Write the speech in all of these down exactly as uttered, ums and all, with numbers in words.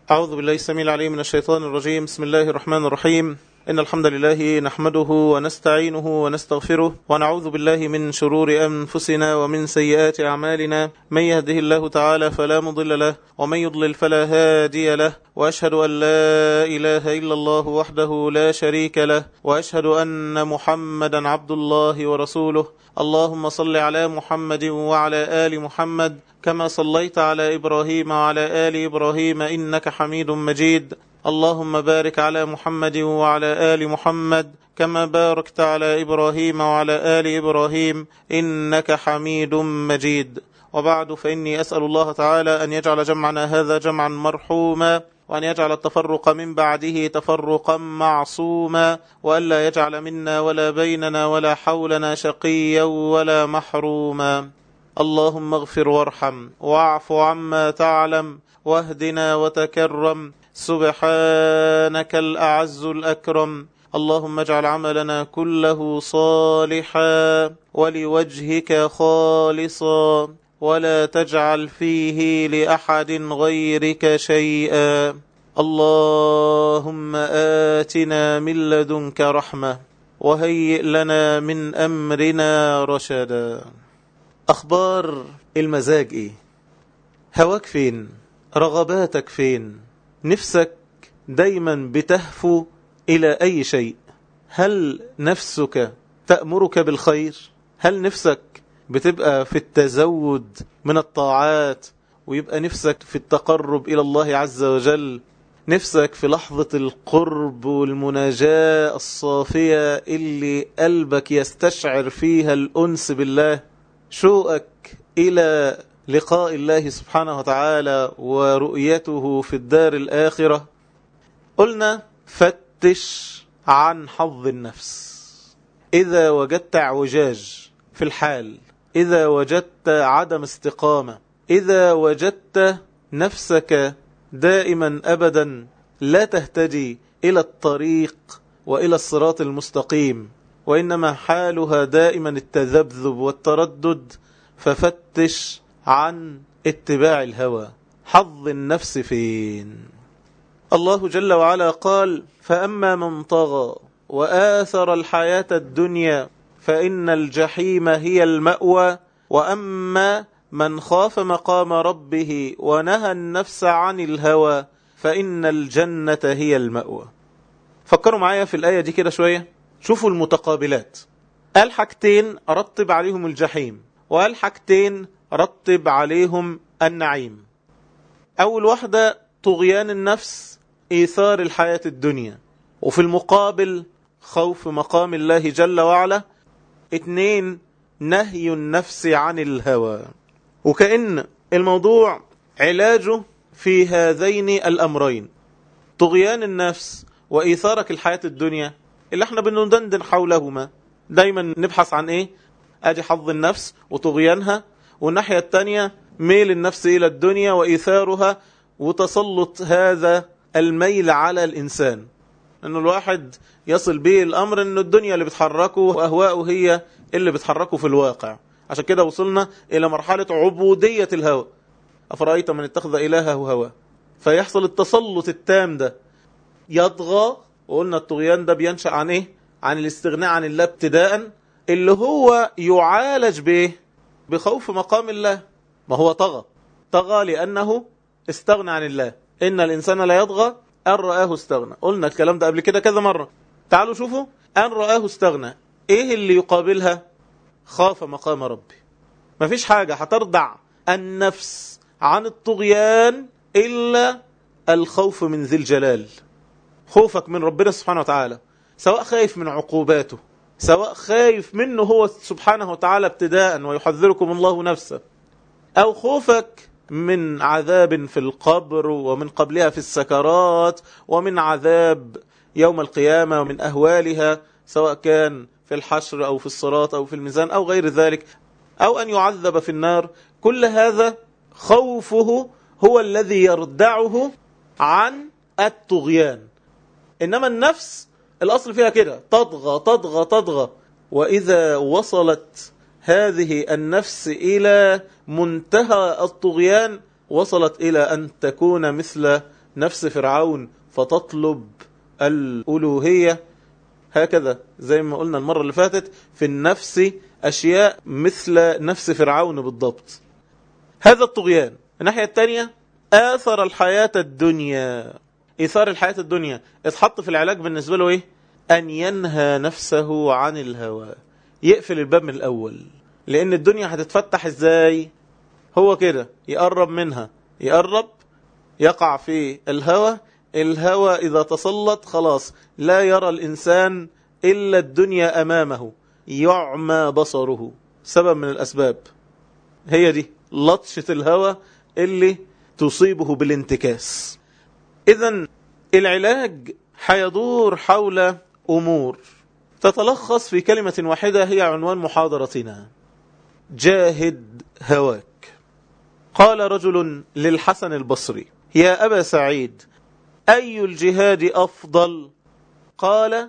أعوذ بالله السميع العليم من الشيطان الرجيم. بسم الله الرحمن الرحيم. إن الحمد لله نحمده ونستعينه ونستغفره ونعوذ بالله من شرور أنفسنا ومن سيئات أعمالنا. من يهده الله تعالى فلا مضل له ومن يضلل فلا هادي له، وأشهد أن لا إله إلا الله وحده لا شريك له، وأشهد أن محمدا عبد الله ورسوله. اللهم صل على محمد وعلى آل محمد كما صليت على إبراهيم وعلى آل إبراهيم إنك حميد مجيد. اللهم بارك على محمد وعلى آل محمد كما باركت على إبراهيم وعلى آل إبراهيم إنك حميد مجيد. وبعد، فإني أسأل الله تعالى أن يجعل جمعنا هذا جمعا مرحوما، وأن يجعل التفرق من بعده تفرقا معصوما، وألا يجعل منا ولا بيننا ولا حولنا شقيا ولا محروما. اللهم اغفر وارحم واعف عما تعلم واهدنا وتكرم، سبحانك الأعز الأكرم. اللهم اجعل عملنا كله صالحا ولوجهك خالصا، ولا تجعل فيه لأحد غيرك شيئا. اللهم آتنا من لدنك رحمة وهيئ لنا من أمرنا رشدا. أخبار المزاج إيه؟ هواك فين؟ رغباتك فين؟ نفسك دايما بتهفو إلى أي شيء؟ هل نفسك تأمرك بالخير؟ هل نفسك بتبقى في التزود من الطاعات، ويبقى نفسك في التقرب إلى الله عز وجل؟ نفسك في لحظة القرب والمناجاة الصافية اللي قلبك يستشعر فيها الأنس بالله؟ شوقك إلى لقاء الله سبحانه وتعالى ورؤيته في الدار الآخرة؟ قلنا فتش عن حظ النفس. إذا وجدت اعوجاج في الحال، إذا وجدت عدم استقامة، إذا وجدت نفسك دائما أبدا لا تهتدي إلى الطريق وإلى الصراط المستقيم، وإنما حالها دائما التذبذب والتردد، ففتش عن اتباع الهوى. حظ النفس فين؟ الله جل وعلا قال: فأما من طغى وآثر الحياة الدنيا فإن الجحيم هي المأوى، وأما من خاف مقام ربه ونهى النفس عن الهوى فإن الجنة هي المأوى. فكروا معايا في الآية دي كده شوية، شوفوا المتقابلات. قال حاجتين رتب عليهم الجحيم، وقال حاجتين رتب عليهم النعيم. أول واحدة طغيان النفس، إيثار الحياة الدنيا، وفي المقابل خوف مقام الله جل وعلا. اتنين، نهي النفس عن الهوى. وكأن الموضوع علاجه في هذين الأمرين، طغيان النفس وإيثارك الحياة الدنيا اللي احنا بندندن حولهما. دايما نبحث عن ايه؟ ادي حظ النفس وطغيانها، والناحية التانية ميل النفس إلى الدنيا وإيثارها، وتسلط هذا الميل على الإنسان، أنه الواحد يصل به الأمر أنه الدنيا اللي بتحركه وأهواءه هي اللي بتحركه في الواقع. عشان كده وصلنا إلى مرحلة عبودية الهوى. أفرأيت من اتخذ إلهه هواه، فيحصل التسلط التام ده، يطغى. وقلنا الطغيان ده بينشأ عن إيه؟ عن الاستغناء عن الله ابتداء، اللي هو يعالج به بخوف مقام الله. ما هو طغى طغى لأنه استغنى عن الله. إن الإنسان لا يطغى أن رآه استغنى. قلنا الكلام ده قبل كده كذا مرة. تعالوا شوفوا، أن رآه استغنى إيه اللي يقابلها؟ خاف مقام ربي. ما فيش حاجة هترضع النفس عن الطغيان إلا الخوف من ذي الجلال. خوفك من ربنا سبحانه وتعالى، سواء خايف من عقوباته، سواء خايف منه هو سبحانه وتعالى ابتداء ويحذركم الله نفسه، أو خوفك من عذاب في القبر ومن قبلها في السكرات، ومن عذاب يوم القيامة ومن أهوالها، سواء كان في الحشر أو في الصراط أو في الميزان أو غير ذلك، أو أن يعذب في النار. كل هذا خوفه هو الذي يردعه عن الطغيان. إنما النفس الأصل فيها كده، تطغى تطغى تطغى. وإذا وصلت هذه النفس إلى منتهى الطغيان، وصلت إلى أن تكون مثل نفس فرعون فتطلب الألوهية. هكذا زي ما قلنا المرة اللي فاتت في النفس أشياء مثل نفس فرعون بالضبط. هذا الطغيان. الناحية الثانية آثر الحياة الدنيا. إثار الحياة الدنيا اتحط في العلاج بالنسبة له إيه؟ أن ينهى نفسه عن الهوى، يقفل الباب من الأول، لأن الدنيا هتتفتح إزاي؟ هو كده يقرب منها، يقرب يقع في الهوى. الهوى إذا تسلط خلاص لا يرى الإنسان إلا الدنيا أمامه، يعمى بصره. سبب من الأسباب هي دي لطشة الهوى اللي تصيبه بالانتكاس. إذن العلاج حيدور حول أمور تتلخص في كلمة واحدة هي عنوان محاضرتنا: جاهد هواك. قال رجل للحسن البصري: يا أبا سعيد، أي الجهاد أفضل؟ قال: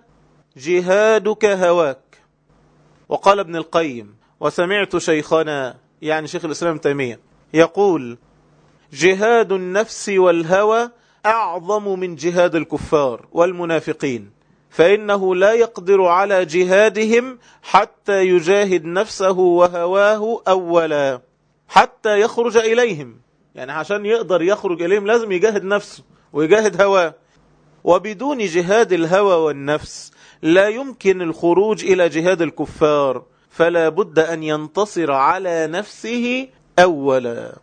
جهادك هواك. وقال ابن القيم: وسمعت شيخنا يعني شيخ الإسلام تيمية يقول: جهاد النفس والهوى أعظم من جهاد الكفار والمنافقين، فإنه لا يقدر على جهادهم حتى يجاهد نفسه وهواه أولا حتى يخرج إليهم. يعني عشان يقدر يخرج إليهم لازم يجاهد نفسه ويجاهد هواه. وبدون جهاد الهوى والنفس لا يمكن الخروج إلى جهاد الكفار، فلا بد أن ينتصر على نفسه أولا.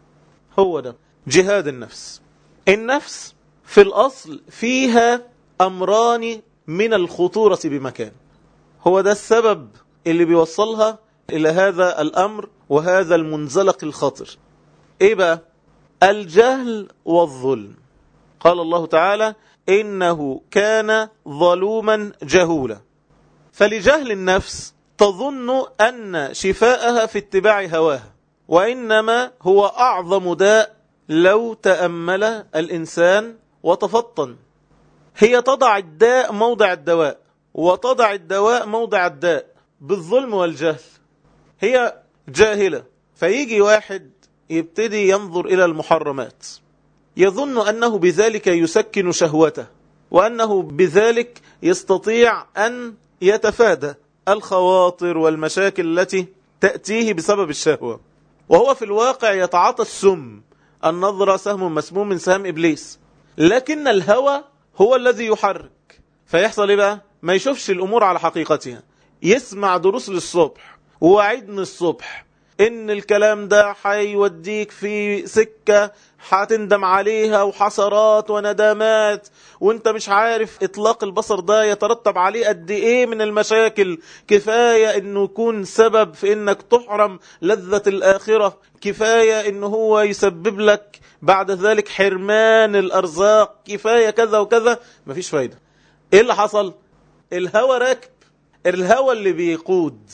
هو ده جهاد النفس. النفس في الأصل فيها أمران من الخطورة بمكان، هو ده السبب اللي بيوصلها إلى هذا الأمر وهذا المنزلق الخطر. إيه بقى؟ الجهل والظلم. قال الله تعالى: إنه كان ظلوما جهولا. فلجهل النفس تظن أن شفاءها في اتباع هواها، وإنما هو أعظم داء لو تأمل الإنسان وتفطن. هي تضع الداء موضع الدواء وتضع الدواء موضع الداء بالظلم والجهل. هي جاهلة، فيجي واحد يبتدي ينظر إلى المحرمات يظن أنه بذلك يسكن شهوته، وأنه بذلك يستطيع أن يتفادى الخواطر والمشاكل التي تأتيه بسبب الشهوة، وهو في الواقع يتعاطى السم. النظرة سهم مسموم من سهم إبليس، لكن الهوى هو الذي يحرك. فيحصل إيه بقى؟ ما يشوفش الأمور على حقيقتها، يسمع دروس للصبح ووعيد من الصبح إن الكلام ده هيوديك في سكة هتندم عليها وحسرات وندامات، وانت مش عارف إطلاق البصر ده يترتب عليه قد إيه من المشاكل. كفاية إنه يكون سبب في إنك تحرم لذة الآخرة، كفاية إنه هو يسبب لك بعد ذلك حرمان الأرزاق، كفاية كذا وكذا. مفيش فايدة. إيه اللي حصل؟ الهوى راكب، الهوى اللي بيقود،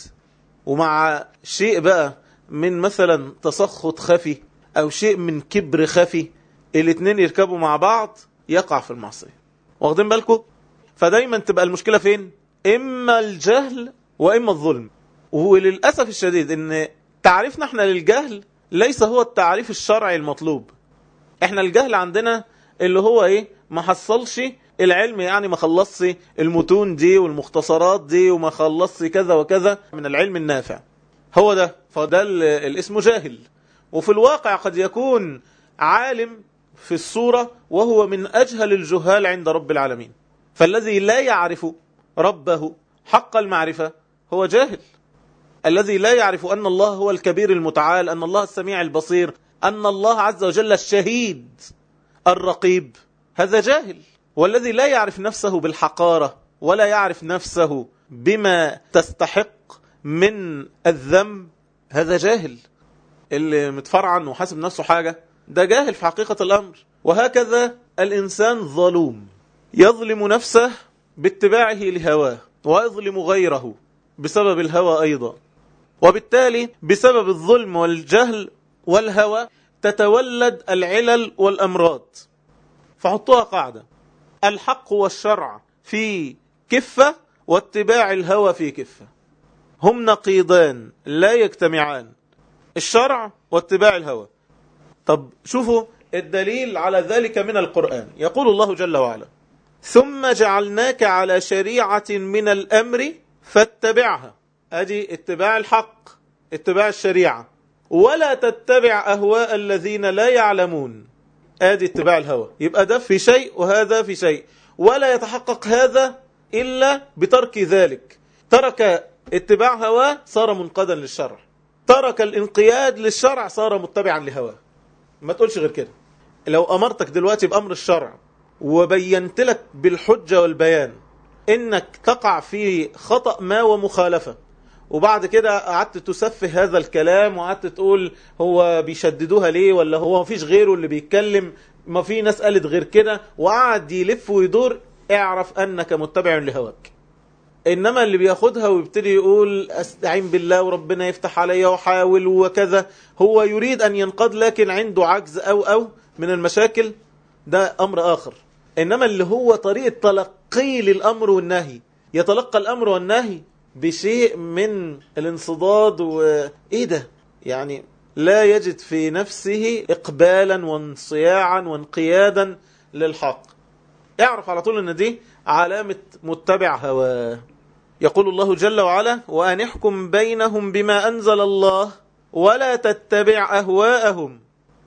ومع شيء بقى من مثلا تسخط خفي أو شيء من كبر خفي، الاثنين يركبوا مع بعض يقع في المعصية. واخدين بالكم؟ فدايما تبقى المشكلة فين؟ إما الجهل وإما الظلم. وللأسف الشديد إن تعريفنا احنا للجهل ليس هو التعريف الشرعي المطلوب. احنا الجهل عندنا اللي هو ايه؟ ما حصلش العلم، يعني ما خلصش المتون دي والمختصرات دي وما خلصش كذا وكذا من العلم النافع. هو ده، فده الاسم جاهل. وفي الواقع قد يكون عالم في الصورة وهو من أجهل الجهال عند رب العالمين. فالذي لا يعرف ربه حق المعرفة هو جاهل. الذي لا يعرف أن الله هو الكبير المتعال، أن الله السميع البصير، أن الله عز وجل الشهيد الرقيب، هذا جاهل. والذي لا يعرف نفسه بالحقارة ولا يعرف نفسه بما تستحق من الذنب، هذا جاهل. اللي متفرعن وحاسب نفسه حاجة ده جاهل في حقيقة الأمر. وهكذا الإنسان ظلوم، يظلم نفسه باتباعه لهواه ويظلم غيره بسبب الهوى أيضا. وبالتالي بسبب الظلم والجهل والهوى تتولد العلل والأمراض. فحطوها قاعدة: الحق والشرع في كفة واتباع الهوى في كفة، هم نقيضان لا يجتمعان، الشرع واتباع الهوى. طب شوفوا الدليل على ذلك من القرآن. يقول الله جل وعلا: ثم جعلناك على شريعة من الأمر فاتبعها. أدي اتباع الحق، اتباع الشريعة. ولا تتبع أهواء الذين لا يعلمون. أدي اتباع الهوى. يبقى ده في شيء وهذا في شيء، ولا يتحقق هذا إلا بترك ذلك. ترك اتباع هواه صار منقادا للشرع، ترك الانقياد للشرع صار متبعا لهواه. ما تقولش غير كده. لو أمرتك دلوقتي بأمر الشرع وبينت لك بالحجة والبيان إنك تقع في خطأ ما ومخالفة، وبعد كده قعدت تسفه هذا الكلام وقعدت تقول هو بيشددوها ليه، ولا هو مفيش غيره اللي بيتكلم، ما في ناس قالت غير كده، وقعد يلف ويدور، اعرف أنك متبع لهواك. إنما اللي بياخدها ويبتدي يقول أستعين بالله وربنا يفتح عليا وحاول وكذا، هو يريد أن ينقض لكن عنده عجز أو أو من المشاكل، ده أمر آخر. إنما اللي هو طريقة تلقي للأمر والنهي، يتلقى الأمر والنهي بشيء من الانصداد وإيه ده، يعني لا يجد في نفسه إقبالا وانصياعا وانقيادا للحق. اعرف على طول أن دي علامة متبع هواه. يقول الله جل وعلا: وأن احكم بينهم بما أنزل الله ولا تتبع أهواءهم.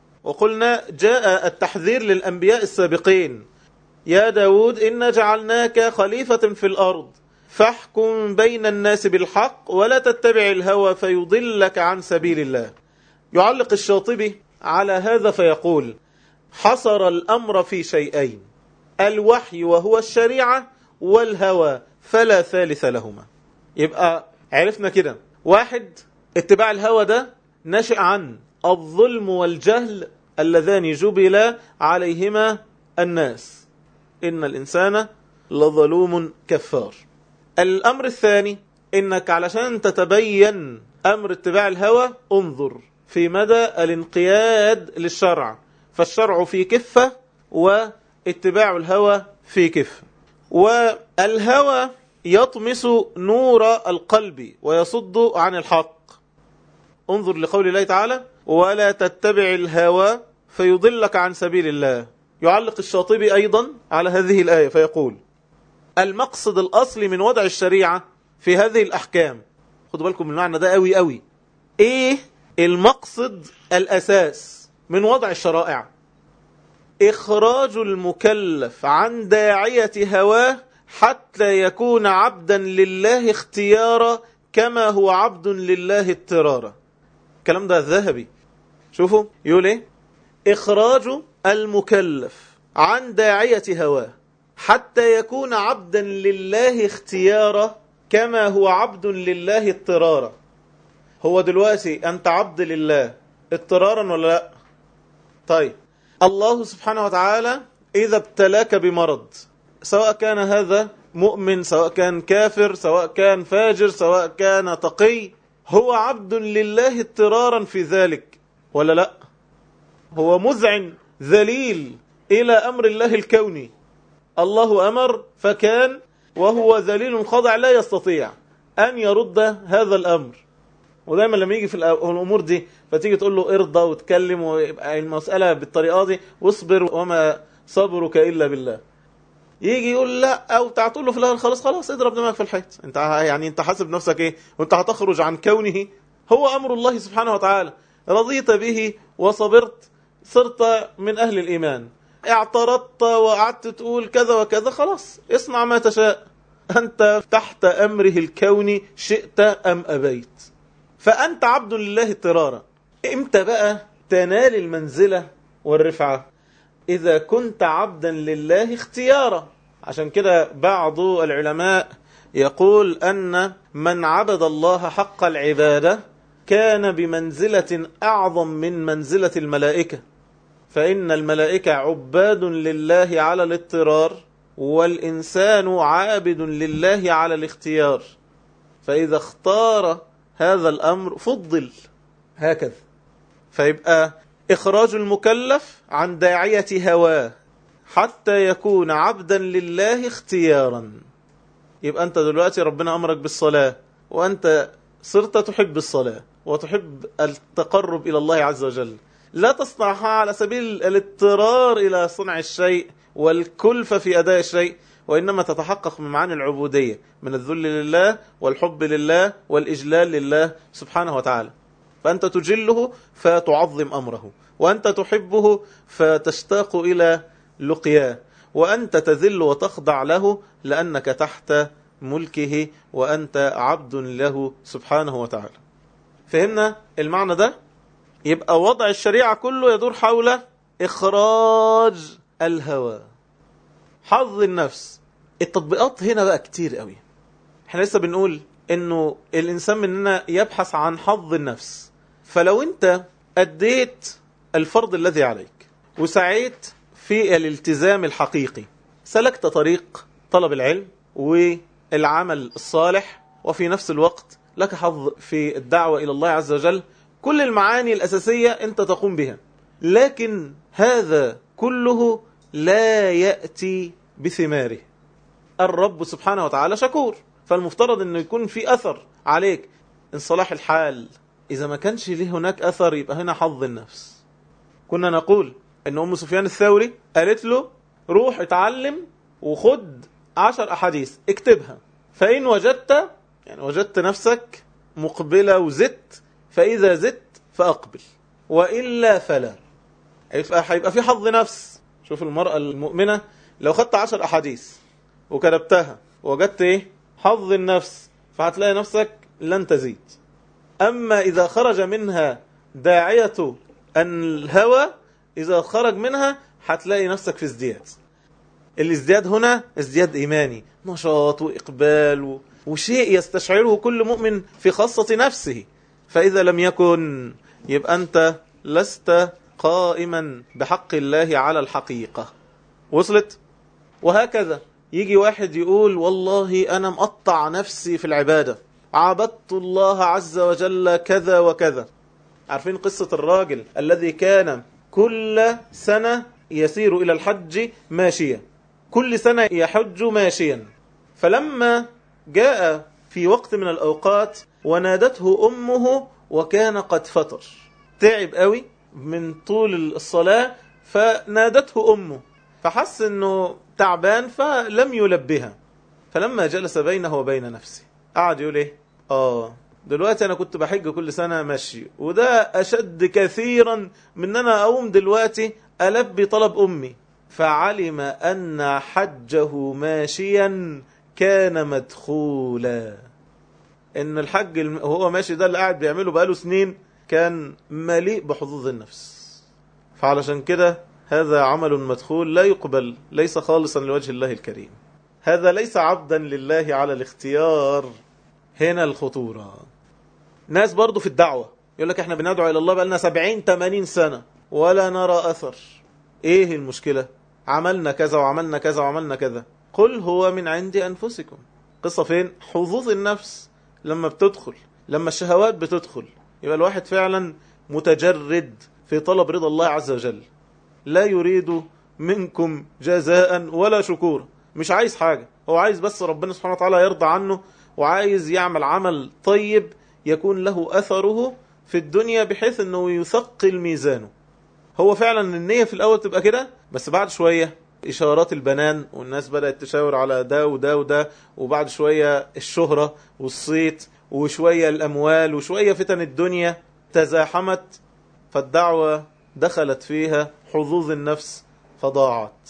وقلنا جاء التحذير للأنبياء السابقين: يا داود إنا جعلناك خليفة في الأرض فاحكم بين الناس بالحق ولا تتبع الهوى فيضلك عن سبيل الله. يعلق الشاطبي على هذا فيقول: حصر الأمر في شيئين: الوحي وهو الشريعة، والهوى فلا ثالث لهما. يبقى عرفنا كده، واحد، اتباع الهوى ده ناشئ عن الظلم والجهل اللذان جبل عليهما الناس، إن الإنسان لظلوم كفار. الأمر الثاني، إنك علشان تتبين أمر اتباع الهوى انظر في مدى الانقياد للشرع، فالشرع في كفة واتباع الهوى في كفة. والهوى يطمس نور القلب ويصد عن الحق. انظر لقول الله تعالى: ولا تتبع الهوى فيضلك عن سبيل الله. يعلق الشاطبي أيضا على هذه الآية فيقول: المقصد الأصلي من وضع الشريعة في هذه الأحكام، خدوا بالكم من المعنى ده قوي قوي، إيه المقصد الأساس من وضع الشرائع؟ إخراج المكلف عن داعية هواه حتى يكون عبدا لله اختيارا كما هو عبد لله اضطرارا. الكلام ده الذهبي. شوفوا يقول ايه: إخراج المكلف عن داعية هواه حتى يكون عبدا لله اختيارا كما هو عبد لله اضطرارا. هو دلوقتي أنت عبد لله اضطرارا ولا لا؟ طيب، الله سبحانه وتعالى إذا ابتلاك بمرض، سواء كان هذا مؤمن، سواء كان كافر، سواء كان فاجر، سواء كان تقي، هو عبد لله اضطرارا في ذلك ولا لا؟ هو مذعن ذليل إلى أمر الله الكوني. الله أمر فكان، وهو ذليل خاضع لا يستطيع أن يرد هذا الأمر. ودايما لما يجي في الأمور دي فتيجي تقول له ارضى وتكلم ويبقى المسألة بالطريقة دي، واصبر وما صبرك إلا بالله، يجي يقول لا، أو تعطول له في الأول خلاص خلاص اضرب دماغك في الحيط. انت يعني انت حاسب نفسك ايه وانت هتخرج عن كونه؟ هو أمر الله سبحانه وتعالى، رضيت به وصبرت صرت من أهل الإيمان، اعترضت وقعدت تقول كذا وكذا، خلاص اصنع ما تشاء، أنت تحت أمره الكوني شئت أم أبيت، فأنت عبد لله اضطرارا. امتى بقى تنال المنزلة والرفعة؟ إذا كنت عبدا لله اختيارا. عشان كده بعض العلماء يقول أن من عبد الله حق العبادة كان بمنزلة أعظم من منزلة الملائكة، فإن الملائكة عباد لله على الاضطرار، والإنسان عابد لله على الاختيار، فإذا اختار هذا الأمر فضل هكذا. فيبقى إخراج المكلف عن داعية هواه حتى يكون عبدا لله اختيارا. يبقى أنت دلوقتي ربنا أمرك بالصلاة، وأنت صرت تحب الصلاة وتحب التقرب إلى الله عز وجل، لا تصنعها على سبيل الاضطرار إلى صنع الشيء والكلفة في أداء الشيء، وإنما تتحقق من معاني العبودية، من الذل لله والحب لله والإجلال لله سبحانه وتعالى. فأنت تجله فتعظم أمره، وأنت تحبه فتشتاق إلى لقياه، وأنت تذل وتخضع له لأنك تحت ملكه وأنت عبد له سبحانه وتعالى. فهمنا المعنى ده؟ يبقى وضع الشريعة كله يدور حول إخراج الهوى، حظ النفس. التطبيقات هنا بقى كتير قوي. احنا لسه بنقول انه الانسان مننا يبحث عن حظ النفس. فلو انت اديت الفرض الذي عليك وسعيت في الالتزام الحقيقي، سلكت طريق طلب العلم والعمل الصالح، وفي نفس الوقت لك حظ في الدعوة إلى الله عز وجل، كل المعاني الأساسية أنت تقوم بها، لكن هذا كله لا يأتي بثماره. الرب سبحانه وتعالى شكور، فالمفترض أنه يكون في أثر عليك إن صلاح الحال. إذا ما كانش ليه هناك أثر يبقى هنا حظ النفس. كنا نقول أن أم سفيان الثوري قالت له روح اتعلم وخد عشر أحاديث اكتبها، فإن وجدت يعني وجدت نفسك مقبلة وزدت، فإذا زدت فأقبل، وإلا فلا. هيبقى في حظ نفس. شوف المرأة المؤمنة لو خدت عشر أحاديث وكتبتها وجدت إيه؟ حظ النفس، فهتلاقي نفسك لن تزيد. أما إذا خرج منها داعية الهوى، إذا خرج منها هتلاقي نفسك في ازدياد. الازدياد هنا ازدياد إيماني، نشاط وإقبال وشيء يستشعره كل مؤمن في خاصة نفسه. فإذا لم يكن يبقى أنت لست قائما بحق الله على الحقيقة. وصلت؟ وهكذا يجي واحد يقول والله أنا مقطع نفسي في العبادة، عبدت الله عز وجل كذا وكذا. عارفين قصة الراجل الذي كان كل سنة يسير إلى الحج ماشيا، كل سنة يحج ماشيا، فلما جاء في وقت من الأوقات ونادته أمه وكان قد فطر، تعب قوي من طول الصلاة، فنادته أمه، فحس أنه تعبان فلم يلبها. فلما جلس بينه وبين نفسه قعد يقول إيه؟ آه دلوقتي أنا كنت بحج كل سنة ماشي، وده أشد كثيرا من أنا أقوم دلوقتي ألبي طلب أمي. فعلم أن حجه ماشيا كان مدخولا، إن الحج وهو ماشي ده اللي قاعد بيعمله بقاله سنين كان مليء بحظوظ النفس. فعلشان كده هذا عمل مدخول لا يقبل، ليس خالصا لوجه الله الكريم، هذا ليس عبدا لله على الاختيار. هنا الخطورة. ناس برضو في الدعوة يقول لك احنا بندعو إلى الله بقالنا سبعين تمانين سنة ولا نرى أثر. ايه المشكلة؟ عملنا كذا وعملنا كذا وعملنا كذا. قل هو من عند أنفسكم. قصة فين؟ حظوظ النفس لما بتدخل، لما الشهوات بتدخل، يبقى الواحد فعلا متجرد في طلب رضا الله عز وجل، لا يريد منكم جزاء ولا شكور. مش عايز حاجة، هو عايز بس ربنا سبحانه وتعالى يرضى عنه، وعايز يعمل عمل طيب يكون له أثره في الدنيا بحيث أنه يثقل ميزانه. هو فعلا النية في الأول تبقى كده، بس بعد شوية إشارات البنان والناس بدأت تشاور على ده وده وده، وبعد شوية الشهرة والصيت، وشوية الأموال، وشوية فتن الدنيا تزاحمت، فالدعوة دخلت فيها حظوظ النفس فضاعت.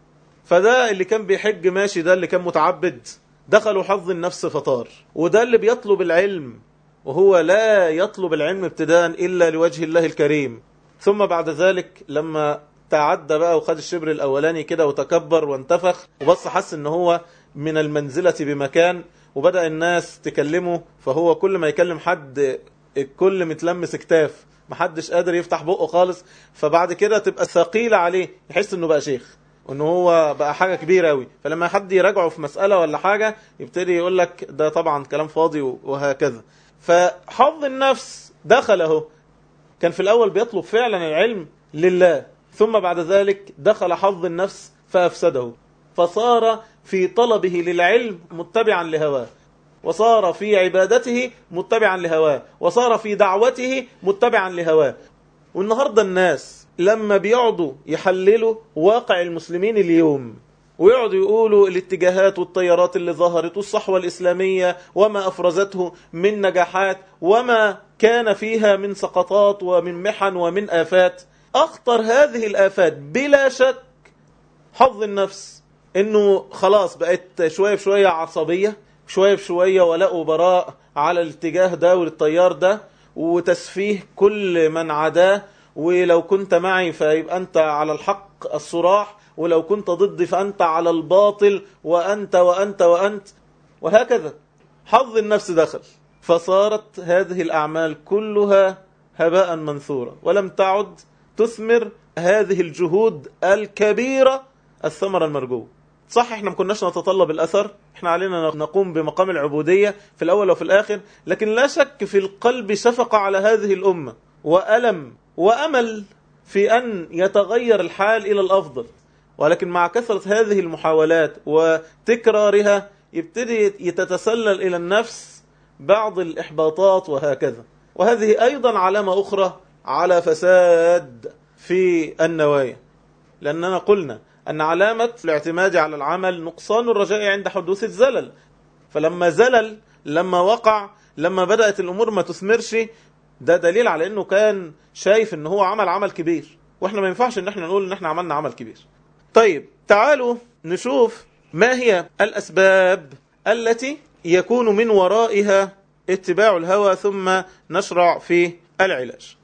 فده اللي كان بيحج ماشي، ده اللي كان متعبد، دخلوا حظ النفس فطار. وده اللي بيطلب العلم وهو لا يطلب العلم ابتداء إلا لوجه الله الكريم، ثم بعد ذلك لما تعدى بقى وخد الشبر الأولاني كده وتكبر وانتفخ وبص حس ان هو من المنزلة بمكان، وبدأ الناس تكلمه، فهو كل ما يكلم حد الكل متلمس كتاف، محدش قادر يفتح بقه خالص. فبعد كده تبقى ثقيلة عليه، يحس انه بقى شيخ وانه هو بقى حاجة كبيرة قوي. فلما حد يراجعه في مسألة ولا حاجة يبتدي يقول لك ده طبعا كلام فاضي وهكذا. فحظ النفس دخله، كان في الأول بيطلب فعلا العلم لله، ثم بعد ذلك دخل حظ النفس فأفسده، فصار في طلبه للعلم متبعا لهواه، وصار في عبادته متبعا لهواه، وصار في دعوته متبعا لهواه. والنهاردة الناس لما بيقعدوا يحللوا واقع المسلمين اليوم ويقعدوا يقولوا الاتجاهات والتيارات اللي ظهرت والصحوة الإسلامية وما أفرزته من نجاحات وما كان فيها من سقطات ومن محن ومن آفات، أخطر هذه الآفات بلا شك حظ النفس، إنه خلاص بقت شوية بشوية عصبية، شوية بشوية ولاء وبراء على الاتجاه ده والتيار ده، وتسفيه كل من عداه، ولو كنت معي فيبقى أنت على الحق الصراح، ولو كنت ضدي فأنت على الباطل، وأنت وأنت وأنت، وهكذا. حظ النفس دخل، فصارت هذه الأعمال كلها هباء منثورا، ولم تعد تثمر هذه الجهود الكبيرة الثمرة المرجوة. صح احنا ما كناش نتطلب الأثر، احنا علينا نقوم بمقام العبودية في الأول وفي الآخر، لكن لا شك في القلب شفقة على هذه الأمة وألم وأمل في أن يتغير الحال إلى الأفضل. ولكن مع كثرة هذه المحاولات وتكرارها يبتدي يتتسلل إلى النفس بعض الإحباطات وهكذا. وهذه أيضا علامة أخرى على فساد في النوايا، لأننا قلنا أن علامة الاعتماد على العمل نقصان الرجاء عند حدوث الزلل. فلما زلل، لما وقع، لما بدأت الأمور ما تثمرش، ده دليل على أنه كان شايف أنه هو عمل عمل كبير، وإحنا ما ينفعش أن احنا نقول أن احنا عملنا عمل كبير. طيب تعالوا نشوف ما هي الأسباب التي يكون من ورائها اتباع الهوى، ثم نشرع في العلاج.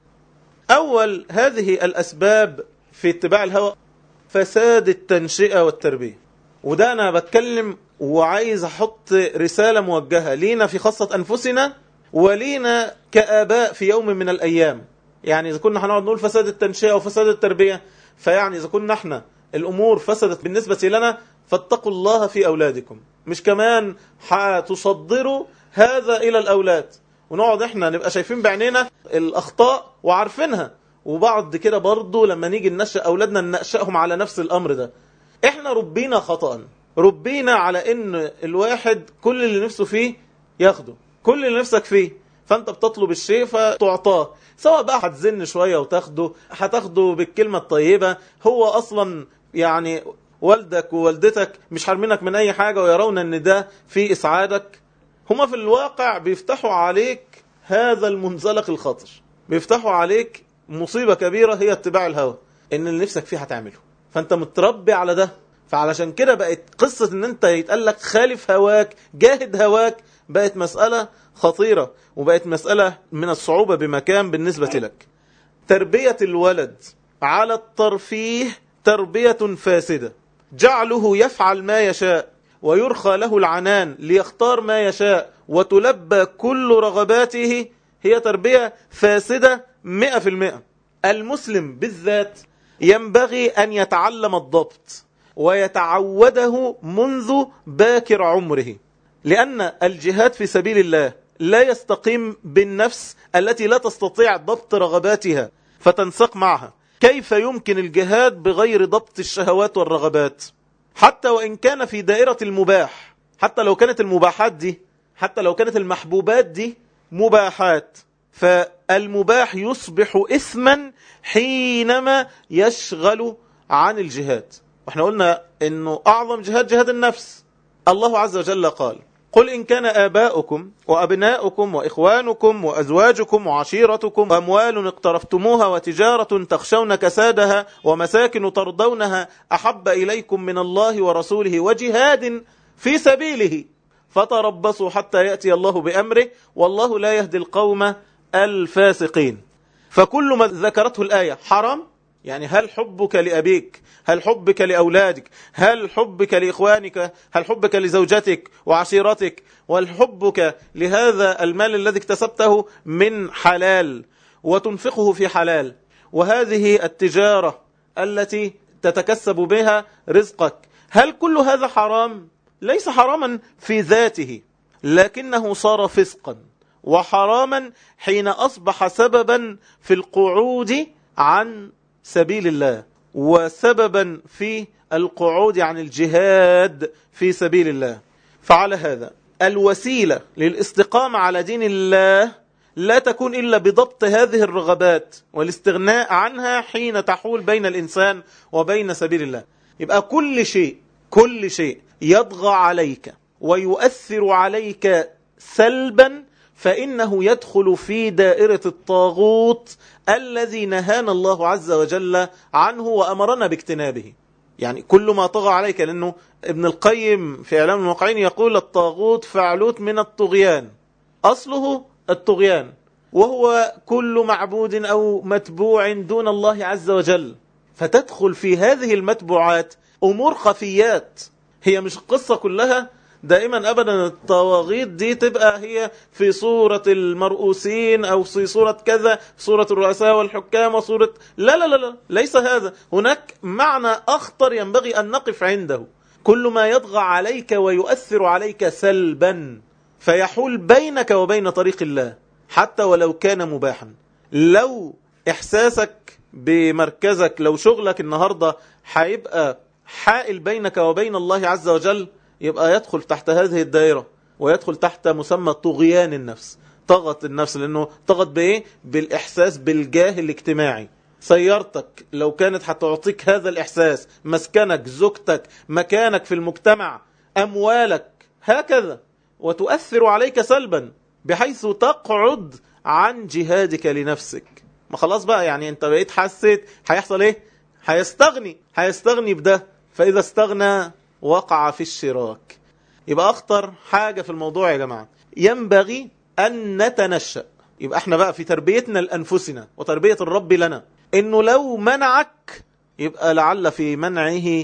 أول هذه الأسباب في اتباع الهوى فساد التنشئة والتربية. وده أنا بتكلم وعايز أحط رسالة موجهة لينا في خاصة أنفسنا ولينا كآباء في يوم من الأيام. يعني إذا كنا هنقعد نقول فساد التنشئة وفساد التربية، فيعني إذا كنا احنا الأمور فسدت بالنسبة لنا، فاتقوا الله في أولادكم، مش كمان هتصدروا هذا إلى الأولاد، ونقعد احنا نبقى شايفين بعينينا الأخطاء وعارفينها، وبعد كده برضو لما نيجي ننشأ أولادنا ننشأهم على نفس الأمر ده. احنا ربينا خطأ، ربينا على ان الواحد كل اللي نفسه فيه ياخده، كل اللي نفسك فيه، فانت بتطلب الشيء فتعطاه، سواء بقى هتزن شوية وتاخده، هتاخده بالكلمة الطيبة، هو أصلا يعني والدك ووالدتك مش حارمينك من أي حاجة ويرون ان ده في إسعادك. هما في الواقع بيفتحوا عليك هذا المنزلق الخطر، بيفتحوا عليك مصيبة كبيرة هي اتباع الهوى، ان اللي نفسك فيه هتعمله، فانت متربي على ده. فعلشان كده بقت قصة ان انت يتقال لك خالف هواك، جاهد هواك، بقت مسألة خطيرة، وبقت مسألة من الصعوبة بمكان بالنسبة لك. تربية الولد على الترفيه تربية فاسدة، جعله يفعل ما يشاء ويرخى له العنان ليختار ما يشاء وتلبى كل رغباته، هي تربية فاسدة مئة في المئة. المسلم بالذات ينبغي أن يتعلم الضبط ويتعوده منذ باكر عمره، لأن الجهاد في سبيل الله لا يستقيم بالنفس التي لا تستطيع ضبط رغباتها فتنسق معها. كيف يمكن الجهاد بغير ضبط الشهوات والرغبات؟ حتى وإن كان في دائرة المباح، حتى لو كانت المباحات دي، حتى لو كانت المحبوبات دي مباحات، فالمباح يصبح إثما حينما يشغل عن الجهاد. واحنا قلنا انه اعظم جهاد جهاد النفس. الله عز وجل قال: قل إن كان آباؤكم وأبناؤكم وإخوانكم وأزواجكم وعشيرتكم وأموال اقترفتموها وتجارة تخشون كسادها ومساكن ترضونها أحب إليكم من الله ورسوله وجهاد في سبيله فتربصوا حتى يأتي الله بأمره والله لا يهدي القوم الفاسقين. فكل ما ذكرته الآية حرام، يعني هل حبك لأبيك، هل حبك لأولادك، هل حبك لإخوانك، هل حبك لزوجتك وعشيرتك، وهل حبك لهذا المال الذي اكتسبته من حلال وتنفقه في حلال، وهذه التجارة التي تتكسب بها رزقك، هل كل هذا حرام؟ ليس حراما في ذاته، لكنه صار فسقا وحراما حين أصبح سببا في القعود عن سبيل الله وسببا في القعود عن الجهاد في سبيل الله. فعلى هذا الوسيلة للاستقامة على دين الله لا تكون إلا بضبط هذه الرغبات والاستغناء عنها حين تحول بين الإنسان وبين سبيل الله. يبقى كل شيء كل شيء يضغى عليك ويؤثر عليك سلبا فإنه يدخل في دائرة الطاغوت الذي نهانا الله عز وجل عنه وأمرنا باجتنابه. يعني كل ما طغى عليك، لأنه ابن القيم في إعلام الموقعين يقول الطاغوت فعلوت من الطغيان، أصله الطغيان، وهو كل معبود أو متبوع دون الله عز وجل. فتدخل في هذه المتبوعات أمور خفيات، هي مش القصة كلها دائما أبدا الطواغيت دي تبقى هي في صورة المرؤوسين أو في صورة كذا، صورة الرؤساء والحكام وصورة لا لا لا لا ليس هذا. هناك معنى أخطر ينبغي أن نقف عنده. كل ما يطغى عليك ويؤثر عليك سلبا فيحول بينك وبين طريق الله حتى ولو كان مباحا. لو إحساسك بمركزك، لو شغلك النهاردة هيبقى حائل بينك وبين الله عز وجل، يبقى يدخل تحت هذه الدائرة ويدخل تحت مسمى طغيان النفس. طغت النفس لأنه طغت بإيه؟ بالإحساس بالجاه الاجتماعي. سيارتك لو كانت هتعطيك هذا الإحساس، مسكنك، زوجتك، مكانك في المجتمع، أموالك، هكذا، وتؤثر عليك سلبا بحيث تقعد عن جهادك لنفسك. ما خلاص بقى، يعني انت بقيت حسيت هيحصل ايه؟ هيستغني هيستغني بده، فإذا استغنى وقع في الشراك. يبقى أخطر حاجة في الموضوع يا جماعة ينبغي أن نتنشأ. يبقى احنا بقى في تربيتنا لأنفسنا وتربية الرب لنا، إنه لو منعك يبقى لعل في منعه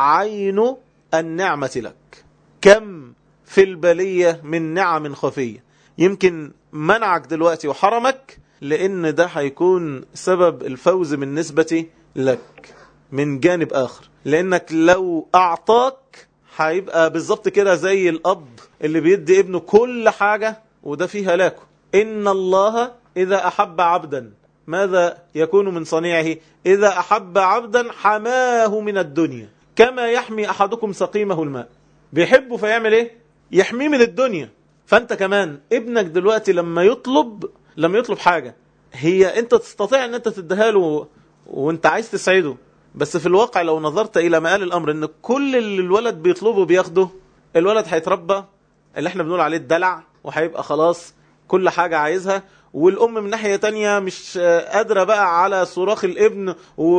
عين النعمة لك. كم في البلية من نعم خفية يمكن منعك دلوقتي وحرمك، لأن ده هيكون سبب الفوز من نسبة لك من جانب آخر. لأنك لو أعطاك هيبقى بالضبط كده زي الأب اللي بيدي ابنه كل حاجة، وده فيه هلاكه. إن الله إذا أحب عبدا ماذا يكون من صنيعه؟ إذا أحب عبدا حماه من الدنيا كما يحمي أحدكم سقيمه الماء. بيحبه فيعمل إيه؟ يحميه من الدنيا. فأنت كمان ابنك دلوقتي لما يطلب لما يطلب حاجة هي أنت تستطيع أن أنت تديها له وأنت عايز تسعده، بس في الواقع لو نظرت إلى مآل الأمر أن كل اللي الولد بيطلبه بياخده، الولد هيتربى اللي احنا بنقول عليه الدلع، وهيبقى خلاص كل حاجة عايزها. والأم من ناحية تانية مش قادرة بقى على صراخ الابن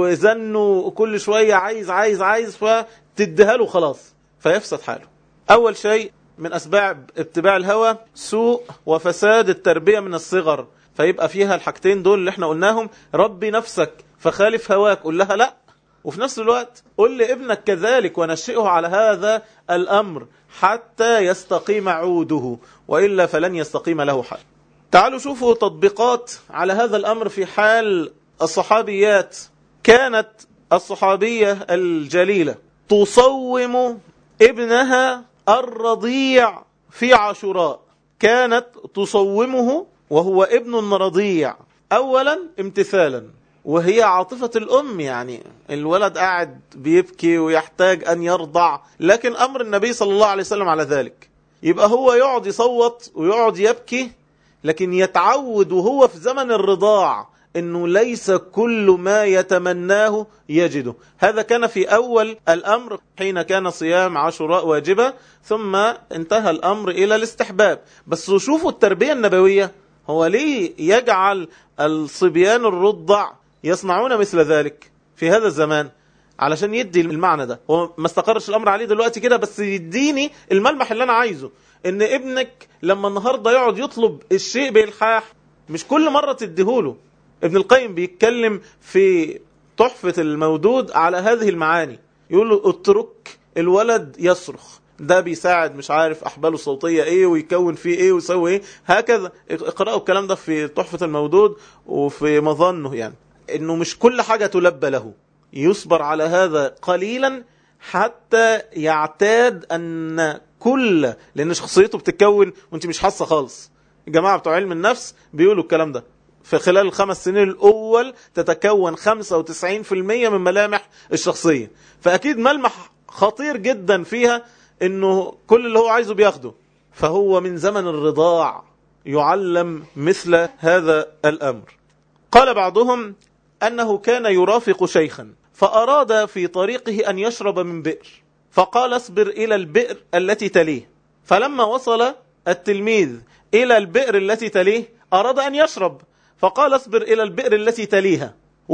وزنه كل شوية عايز عايز عايز فتديها له خلاص فيفسد حاله. أول شيء من أسباب اتباع الهوى سوء وفساد التربية من الصغر، فيبقى فيها الحاجتين دول اللي احنا قلناهم. ربي نفسك فخالف هواك، قل لها لا، وفي نفس الوقت قل لابنك كذلك ونشئه على هذا الأمر حتى يستقيم عوده، وإلا فلن يستقيم له حال. تعالوا شوفوا تطبيقات على هذا الأمر في حال الصحابيات. كانت الصحابية الجليلة تصوم ابنها الرضيع في عاشوراء، كانت تصومه وهو ابن رضيع، أولا امتثالا، وهي عاطفة الأم، يعني الولد قاعد بيبكي ويحتاج أن يرضع، لكن أمر النبي صلى الله عليه وسلم على ذلك. يبقى هو يقعد يصوت ويقعد يبكي، لكن يتعود وهو في زمن الرضاع أنه ليس كل ما يتمناه يجده. هذا كان في أول الأمر حين كان صيام عاشوراء واجبة، ثم انتهى الأمر إلى الاستحباب. بس شوفوا التربية النبوية، هو ليه يجعل الصبيان الرضع يصنعون مثل ذلك في هذا الزمان؟ علشان يدي المعنى ده. هو ما استقرش الأمر عليه دلوقتي كده، بس يديني الملمح اللي أنا عايزه، ان ابنك لما النهاردة يقعد يطلب الشيء بإلحاح مش كل مرة تديهوله. ابن القيم بيتكلم في تحفة المودود على هذه المعاني، يقول له اترك الولد يصرخ، ده بيساعد مش عارف أحباله الصوتية ايه ويكون فيه ايه ويسوي ايه، هكذا اقرأوا الكلام ده في تحفة المودود وفي مظنه، يعني انه مش كل حاجة تلبى له، يصبر على هذا قليلا حتى يعتاد أن كل، لأن شخصيته بتتكون وانت مش حاسة خالص. الجماعة بتوع علم النفس بيقولوا الكلام ده، في خلال الخمس سنين الأول تتكون خمسة وتسعين بالمئة من ملامح الشخصية. فأكيد ملمح خطير جدا فيها انه كل اللي هو عايزه بياخده. فهو من زمن الرضاع يعلم مثل هذا الأمر. قال بعضهم أنه كان يرافق شيخا فأراد في طريقه أن يشرب من بئر، فقال اصبر إلى البئر التي تليه. فلما وصل التلميذ إلى البئر التي تليه أراد أن يشرب، فقال اصبر إلى البئر التي تليها،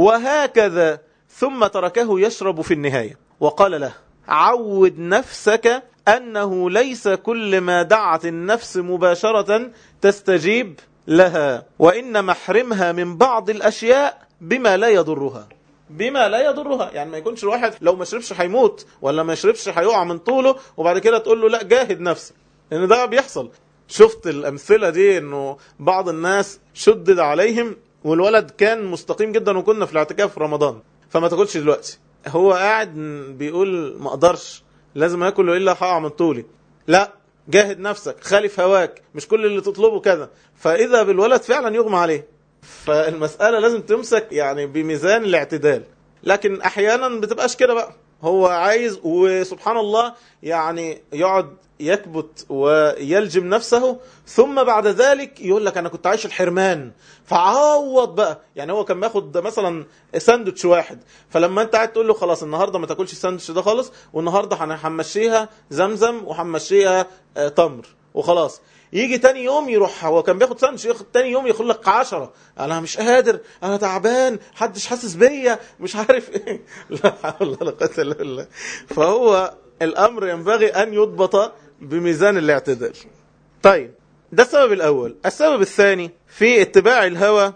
وهكذا، ثم تركه يشرب في النهاية. وقال له عود نفسك أنه ليس كل ما دعت النفس مباشرة تستجيب لها، وإنما احرمها من بعض الأشياء بما لا يضرها. بما لا يضرها يعني ما يكونش الواحد لو ما شربش هيموت، ولا ما شربش هيقع من طوله، وبعد كده تقول له لا جاهد نفسك، لأن ده بيحصل. شفت الأمثلة دي، أنه بعض الناس شدد عليهم والولد كان مستقيم جدا، وكنا في الاعتكاف في رمضان، فما تاكلش دلوقتي، هو قاعد بيقول ما اقدرش، لازم اكل الا هقع من طولي. لا، جاهد نفسك، خالف هواك، مش كل اللي تطلبه كذا. فاذا بالولد فعلا يغمى عليه. فالمسألة لازم تمسك يعني بميزان الاعتدال، لكن احيانا بتبقاش كده بقى، هو عايز وسبحان الله يعني يقعد يكبت ويلجم نفسه، ثم بعد ذلك يقول لك أنا كنت عايش الحرمان فعوض بقى. يعني هو كان بياخد مثلا ساندوتش واحد، فلما انت قاعد تقول له خلاص النهاردة ما تاكلش الساندوتش ده خالص، والنهاردة هنمشيها زمزم وهنمشيها تمر وخلاص، يجي تاني يوم يروح، هو كان بياخد ساندوتش، ياخد تاني يوم ياخد لك عشرة، انا مش قادر، انا تعبان، حدش حاسس بيا، مش عارف ايه. لا حول ولا قوة الا بالله. فهو الامر ينبغي ان يضبط بميزان الاعتدال. طيب، ده السبب الأول. السبب الثاني في اتباع الهوى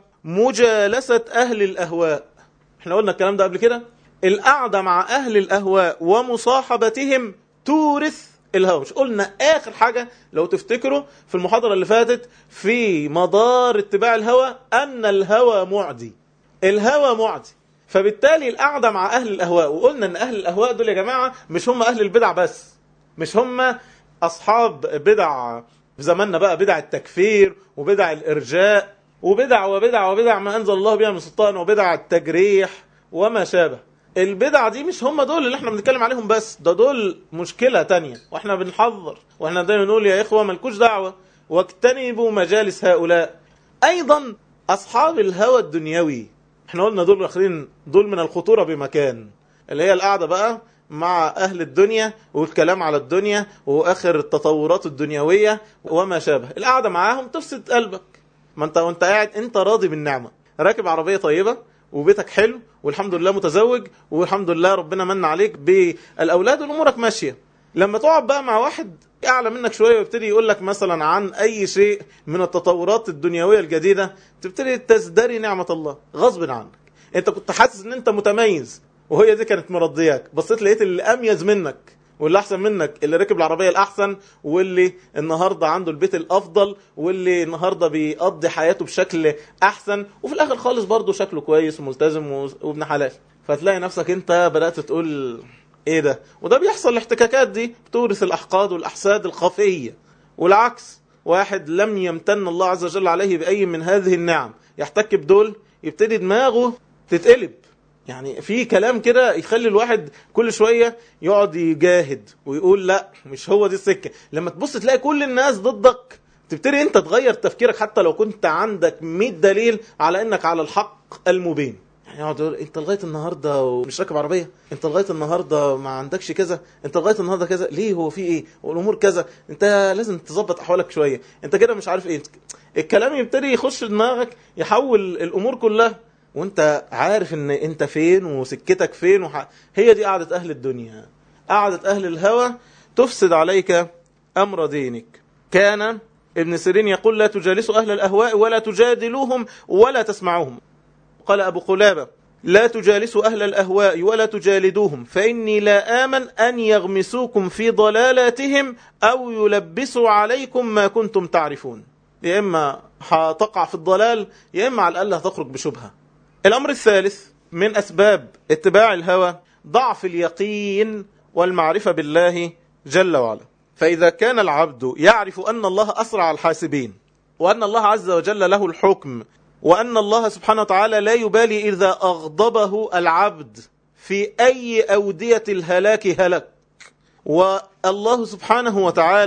مجالسة أهل الأهواء. احنا قلنا الكلام ده قبل كده، القعدة مع أهل الأهواء ومصاحبتهم تورث الهوى. مش قلنا آخر حاجة لو تفتكروا في المحاضرة اللي فاتت في مدار اتباع الهوى أن الهوى معدي، الهوى معدي. فبالتالي القعدة مع أهل الأهواء، وقلنا أن أهل الأهواء دول يا جماعة مش هم أهل البدع بس، مش هم أصحاب بدع في زماننا بقى، بدع التكفير وبدع الإرجاء وبدع وبدع وبدع ما أنزل الله بها من سلطان وبدع التجريح وما شابه. البدع دي مش هم دول اللي احنا بنتكلم عليهم بس، ده دول مشكلة تانية، واحنا بنحذر واحنا دايما نقول يا إخوة ملكوش دعوة واجتنبوا مجالس هؤلاء. أيضا أصحاب الهوى الدنيوي، احنا قلنا دول اخرين، دول من الخطورة بمكان، اللي هي القعدة بقى مع أهل الدنيا والكلام على الدنيا وآخر التطورات الدنيوية وما شابه. القعدة معاهم تفسد قلبك. ما انت وانت قاعد انت راضي بالنعمة، راكب عربية طيبة وبيتك حلو والحمد لله متزوج والحمد لله ربنا من عليك بالأولاد والأمورك ماشية. لما تقعد بقى مع واحد أعلى منك شوية ويبتدي يقول لك مثلا عن أي شيء من التطورات الدنيوية الجديدة، تبتدي تزدري نعمة الله غصب عنك. انت كنت حاسس ان انت متميز وهي دي كانت مرضياك، بصيت لقيت اللي أميز منك واللي أحسن منك، اللي ركب العربية الأحسن واللي النهاردة عنده البيت الأفضل واللي النهاردة بيقضي حياته بشكل أحسن، وفي الآخر خالص برضه شكله كويس وملتزم وابن حلال. فتلاقي نفسك انت بدأت تقول ايه ده؟ وده بيحصل. الاحتكاكات دي بتورث الأحقاد والأحساد الخفية. والعكس، واحد لم يمتن الله عز وجل عليه بأي من هذه النعم يحتك بدول، يبتدي دماغه تتقلب. يعني في كلام كده يخلي الواحد كل شوية يقعد يجاهد ويقول لا مش هو دي السكة. لما تبص تلاقي كل الناس ضدك، تبتدي انت تغير تفكيرك حتى لو كنت عندك مئة دليل على انك على الحق المبين. يعني يقعد يقول انت لغاية النهاردة ومش راكب عربية، انت لغاية النهاردة ما عندكش كذا، انت لغاية النهاردة كذا، ليه هو في ايه والامور كذا، انت لازم تظبط احوالك شوية، انت كده مش عارف ايه. الكلام يبتدي يخش دماغك يحول الامور كلها، وانت عارف ان انت فين وسكتك فين وح... هي دي قعدة اهل الدنيا. قعدة اهل الهوى تفسد عليك امر دينك. كان ابن سيرين يقول لا تجالسوا اهل الاهواء ولا تجادلوهم ولا تسمعوهم. قال ابو قلابة لا تجالسوا اهل الاهواء ولا تجالدوهم فاني لا امن ان يغمسوكم في ضلالاتهم او يلبسوا عليكم ما كنتم تعرفون. يا اما هتقع في الضلال يا اما على الاقل هتخرج بشبهة. الأمر الثالث من أسباب اتباع الهوى ضعف اليقين والمعرفة بالله جل وعلا. فإذا كان العبد يعرف أن الله أسرع الحاسبين، وأن الله عز وجل له الحكم، وأن الله سبحانه وتعالى لا يبالي إذا أغضبه العبد في أي أودية الهلاك هلك، والله سبحانه وتعالى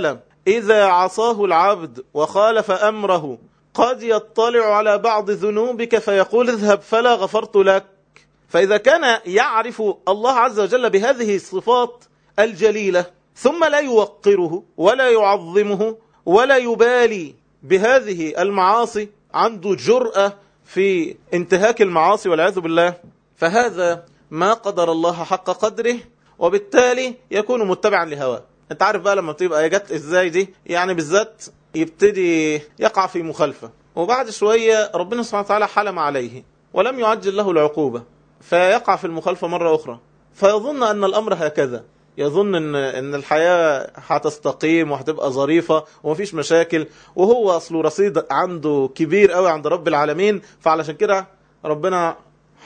إذا عصاه العبد وخالف أمره قد يطلع على بعض ذنوبك فيقول اذهب فلا غفرت لك. فإذا كان يعرف الله عز وجل بهذه الصفات الجليلة ثم لا يوقره ولا يعظمه ولا يبالي بهذه المعاصي، عنده جرأة في انتهاك المعاصي والعياذ بالله، فهذا ما قدر الله حق قدره، وبالتالي يكون متبعا لهواه. انت عارف بقى لما بتبقى جت ازاي دي، يعني بالذات يبتدي يقع في مخالفة، وبعد شوية ربنا سبحانه وتعالى حلم عليه ولم يعجل له العقوبة، فيقع في المخالفة مرة أخرى، فيظن أن الأمر هكذا، يظن أن, إن الحياة هتستقيم وهتبقى ظريفة ومفيش مشاكل، وهو أصله رصيد عنده كبير قوي عند رب العالمين، فعلشان كده ربنا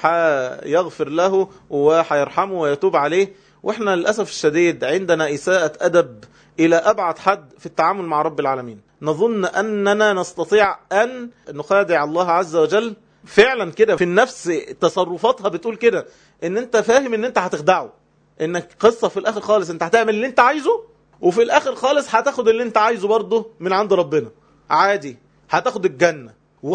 هيغفر له وهيرحمه ويتوب عليه. وإحنا للأسف الشديد عندنا إساءة أدب إلى أبعد حد في التعامل مع رب العالمين، نظن أننا نستطيع أن نخادع الله عز وجل. فعلا كده في النفس تصرفاتها بتقول كده، ان انت فاهم ان انت هتخدعه، انك قصة في الاخر خالص انت هتعمل اللي انت عايزه، وفي الاخر خالص هتاخد اللي انت عايزه برضه من عند ربنا عادي، هتاخد الجنة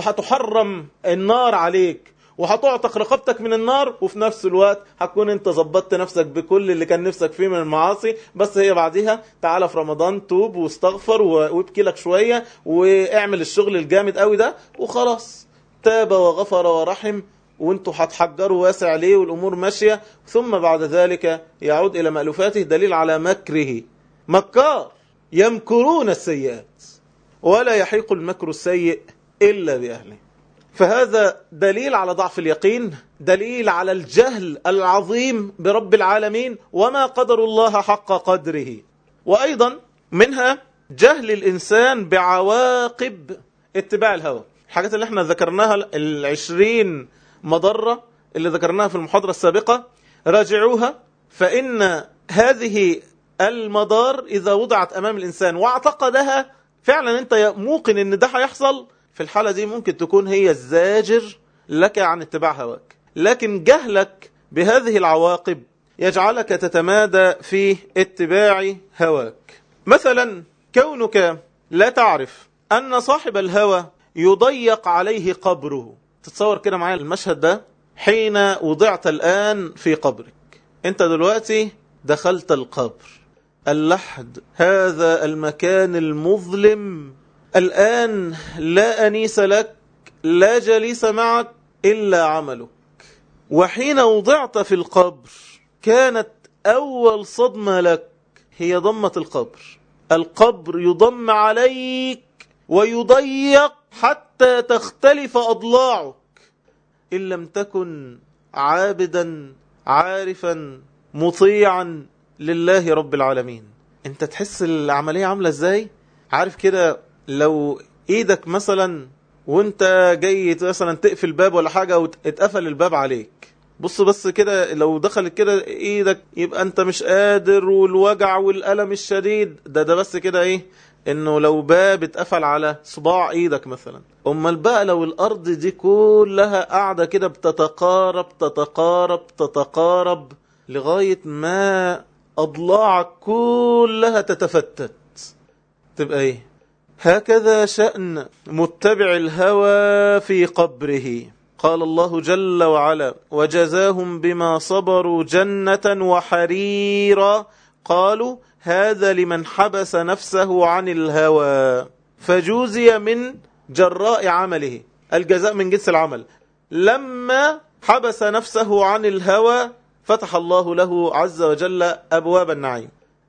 وهتحرم النار عليك وهتعتق رقبتك من النار، وفي نفس الوقت هتكون انت ظبطت نفسك بكل اللي كان نفسك فيه من المعاصي، بس هي بعدها تعالى في رمضان توب واستغفر وابكي لك شوية واعمل الشغل الجامد قوي ده وخلاص، تاب وغفر ورحم، وانتوا هتحجروا واسع ليه والامور ماشية، ثم بعد ذلك يعود الى مألوفاته. دليل على مكره، مكار يمكرون السيئات ولا يحيق المكر السيء الا باهله. فهذا دليل على ضعف اليقين، دليل على الجهل العظيم برب العالمين وما قدر الله حق قدره. وايضا منها جهل الانسان بعواقب اتباع الهوى. الحاجات اللي احنا ذكرناها العشرين مضرة اللي ذكرناها في المحاضرة السابقة راجعوها، فإن هذه المضار إذا وضعت أمام الإنسان واعتقدها فعلا أنت موقن أن ده هيحصل، في الحالة دي ممكن تكون هي الزاجر لك عن اتباع هواك. لكن جهلك بهذه العواقب يجعلك تتمادى في اتباع هواك. مثلا كونك لا تعرف أن صاحب الهوى يضيق عليه قبره. تتصور كده معايا المشهد ده، حين وضعت الآن في قبرك، انت دلوقتي دخلت القبر، اللحد هذا المكان المظلم، الآن لا أنيس لك، لا جليس معك إلا عملك. وحين وضعت في القبر كانت أول صدمة لك هي ضمة القبر. القبر يضم عليك ويضيق حتى تختلف أضلاعك إن لم تكن عابدا عارفا مطيعا لله رب العالمين. انت تحس العملية عاملة ازاي؟ عارف كده لو ايدك مثلا وانت جاي مثلا تقفل باب ولا حاجة واتقفل الباب عليك، بص بس كده لو دخلت كده ايدك يبقى انت مش قادر، والوجع والألم الشديد ده ده بس كده ايه، انه لو باب اتقفل على صباع ايدك مثلا. امال بقى لو الارض دي كلها قاعدة كده بتتقارب تتقارب تتقارب لغاية ما اضلاعك كلها تتفتت، تبقى ايه؟ هكذا شأن متبع الهوى في قبره. قال الله جل وعلا وجزاهم بما صبروا جنة وحريرا قالوا هذا لمن حبس نفسه عن الهوى فجوزي من جراء عمله. الجزاء من جنس العمل. لما حبس نفسه عن الهوى فتح الله له عز وجل أبواب النعيم،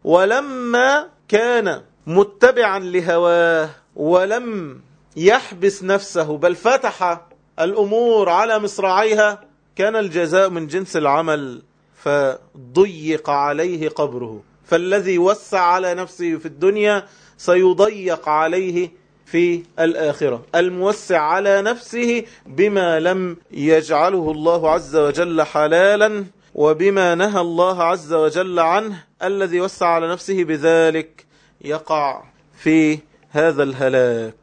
ولما كان متبعا لهواه ولم يحبس نفسه بل فتح الأمور على مصراعيها كان الجزاء من جنس العمل فضيق عليه قبره. فالذي وسع على نفسه في الدنيا سيضيق عليه في الآخرة. الموسع على نفسه بما لم يجعله الله عز وجل حلالا وبما نهى الله عز وجل عنه، الذي وسع على نفسه بذلك يقع في هذا الهلاك.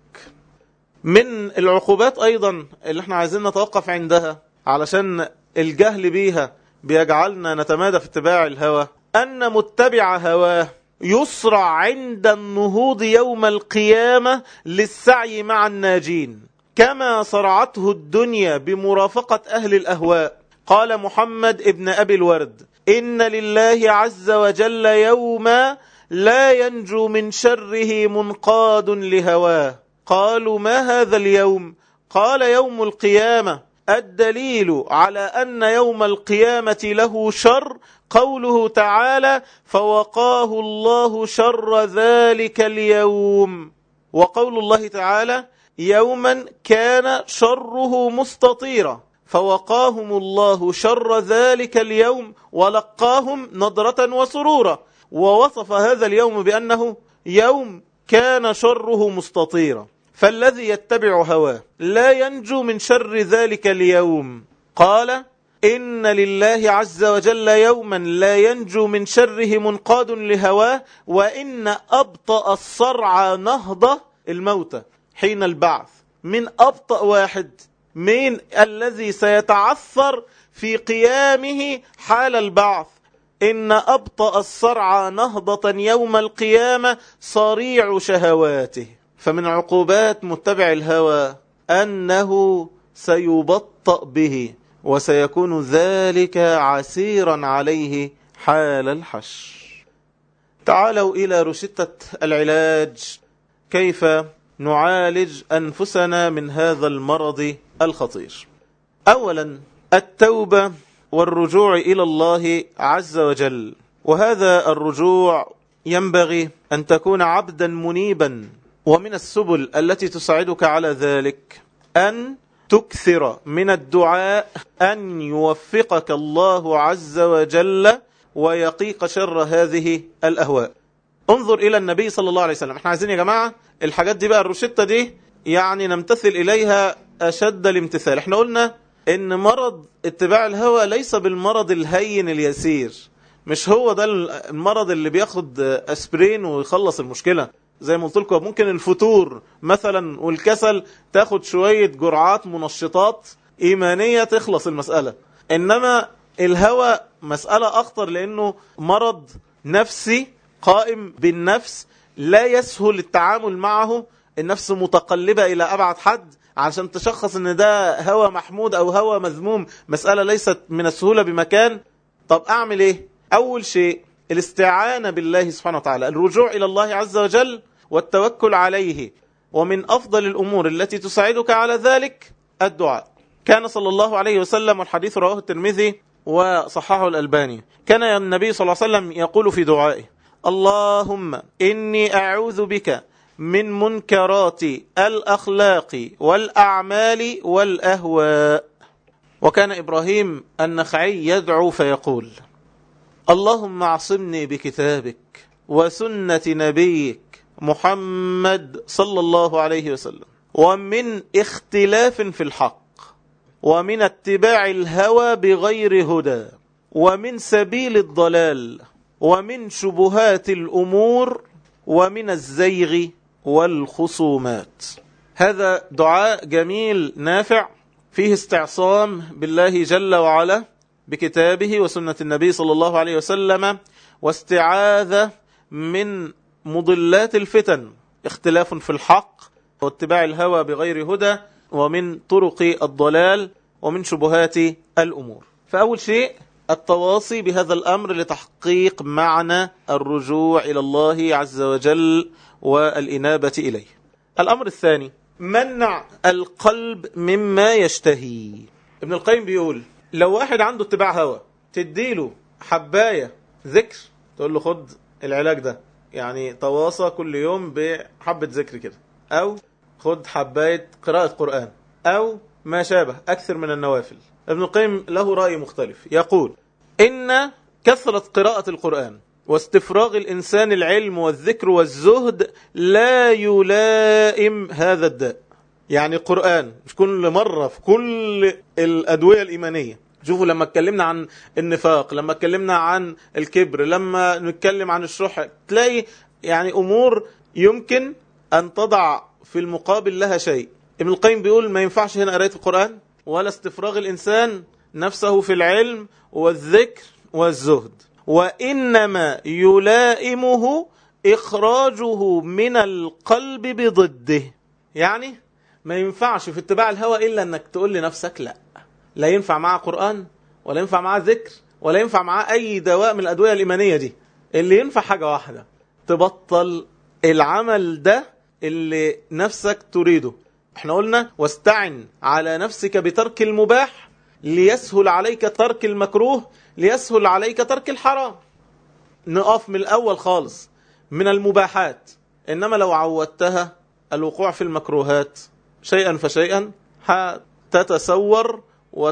من العقوبات أيضا اللي احنا عايزين نتوقف عندها علشان الجهل بيها بيجعلنا نتمادى في اتباع الهوى، أن متبع هواه يسرع عند النهوض يوم القيامة للسعي مع الناجين كما صرعته الدنيا بمرافقة أهل الأهواء. قال محمد ابن أبي الورد: إن لله عز وجل يوما لا ينجو من شره منقاد لهواه. قالوا: ما هذا اليوم؟ قال: يوم القيامة. الدليل على أن يوم القيامة له شر قوله تعالى: فوقاه الله شر ذلك اليوم. وقول الله تعالى: يوما كان شره مستطيرا، فوقاهم الله شر ذلك اليوم ولقاهم نضرة وسرورا. ووصف هذا اليوم بأنه يوم كان شره مستطيرا، فالذي يتبع هواه لا ينجو من شر ذلك اليوم. قال: إن لله عز وجل يوما لا ينجو من شره منقاد لهواه، وإن أبطأ الصرع نهضة الموتى حين البعث. من أبطأ واحد؟ من الذي سيتعثر في قيامه حال البعث؟ إن أبطأ الصرع نهضة يوم القيامة صريع شهواته. فمن عقوبات متبع الهوى أنه سيبطأ به، وسيكون ذلك عسيرا عليه حال الحشر. تعالوا إلى روشتة العلاج، كيف نعالج أنفسنا من هذا المرض الخطير. أولا التوبة والرجوع إلى الله عز وجل، وهذا الرجوع ينبغي أن تكون عبدا منيبا. ومن السبل التي تساعدك على ذلك أن تكثر من الدعاء أن يوفقك الله عز وجل ويقيك شر هذه الأهواء. انظر إلى النبي صلى الله عليه وسلم. احنا عايزين يا جماعة الحاجات دي بقى، الروشتة دي يعني نمتثل إليها أشد الامتثال. احنا قلنا إن مرض اتباع الهوى ليس بالمرض الهين اليسير، مش هو ده المرض اللي بياخد أسبرين ويخلص المشكلة. زي ما قلت لكم ممكن الفتور مثلا والكسل تاخد شوية جرعات منشطات إيمانية تخلص المسألة. إنما الهوى مسألة أخطر، لأنه مرض نفسي قائم بالنفس لا يسهل التعامل معه. النفس متقلبة إلى أبعد حد عشان تشخص ان ده هوى محمود او هوى مذموم، مسألة ليست من السهولة بمكان. طب أعمل إيه؟ أول شيء الاستعانة بالله سبحانه وتعالى، الرجوع إلى الله عز وجل والتوكل عليه. ومن أفضل الأمور التي تساعدك على ذلك الدعاء. كان صلى الله عليه وسلم، والحديث رواه الترمذي وصححه الألباني، كان النبي صلى الله عليه وسلم يقول في دعائه: اللهم إني أعوذ بك من منكرات الأخلاق والأعمال والأهواء. وكان إبراهيم النخعي يدعو فيقول: اللهم اعصمني بكتابك وسنة نبيك محمد صلى الله عليه وسلم، ومن اختلاف في الحق، ومن اتباع الهوى بغير هدى، ومن سبيل الضلال، ومن شبهات الأمور، ومن الزيغ والخصومات. هذا دعاء جميل نافع فيه استعصام بالله جل وعلا بكتابه وسنة النبي صلى الله عليه وسلم، واستعاذة من مضلات الفتن، اختلاف في الحق، واتباع الهوى بغير هدى، ومن طرق الضلال، ومن شبهات الأمور. فأول شيء التواصي بهذا الأمر لتحقيق معنى الرجوع إلى الله عز وجل والإنابة إليه. الأمر الثاني منع القلب مما يشتهي. ابن القيم بيقول لو واحد عنده اتباع هوى تديله حباية ذكر، تقول له خد العلاج ده، يعني تواصى كل يوم بحبة ذكر كده، أو خد حباية قراءة قرآن، أو ما شابه أكثر من النوافل. ابن القيم له رأي مختلف، يقول إن كثرة قراءة القرآن واستفراغ الإنسان العلم والذكر والزهد لا يلائم هذا الداء. يعني القرآن مش كل مرة في كل الأدوية الإيمانية. شوفوا لما اتكلمنا عن النفاق، لما اتكلمنا عن الكبر، لما نتكلم عن الشح، تلاقي يعني أمور يمكن أن تضع في المقابل لها شيء. ابن القيم بيقول ما ينفعش هنا قراءة القرآن ولا استفراغ الإنسان نفسه في العلم والذكر والزهد. وإنما يلائمه إخراجه من القلب بضده. يعني ما ينفعش في اتباع الهوى إلا أنك تقول لنفسك لا، لا ينفع معاه قرآن ولا ينفع معاه ذكر ولا ينفع معاه أي دواء من الأدوية الإيمانية دي. اللي ينفع حاجة واحدة، تبطل العمل ده اللي نفسك تريده. احنا قلنا واستعن على نفسك بترك المباح ليسهل عليك ترك المكروه ليسهل عليك ترك الحرام. نقف من الأول خالص من المباحات، إنما لو عودتها الوقوع في المكروهات شيئا فشيئا هتتسور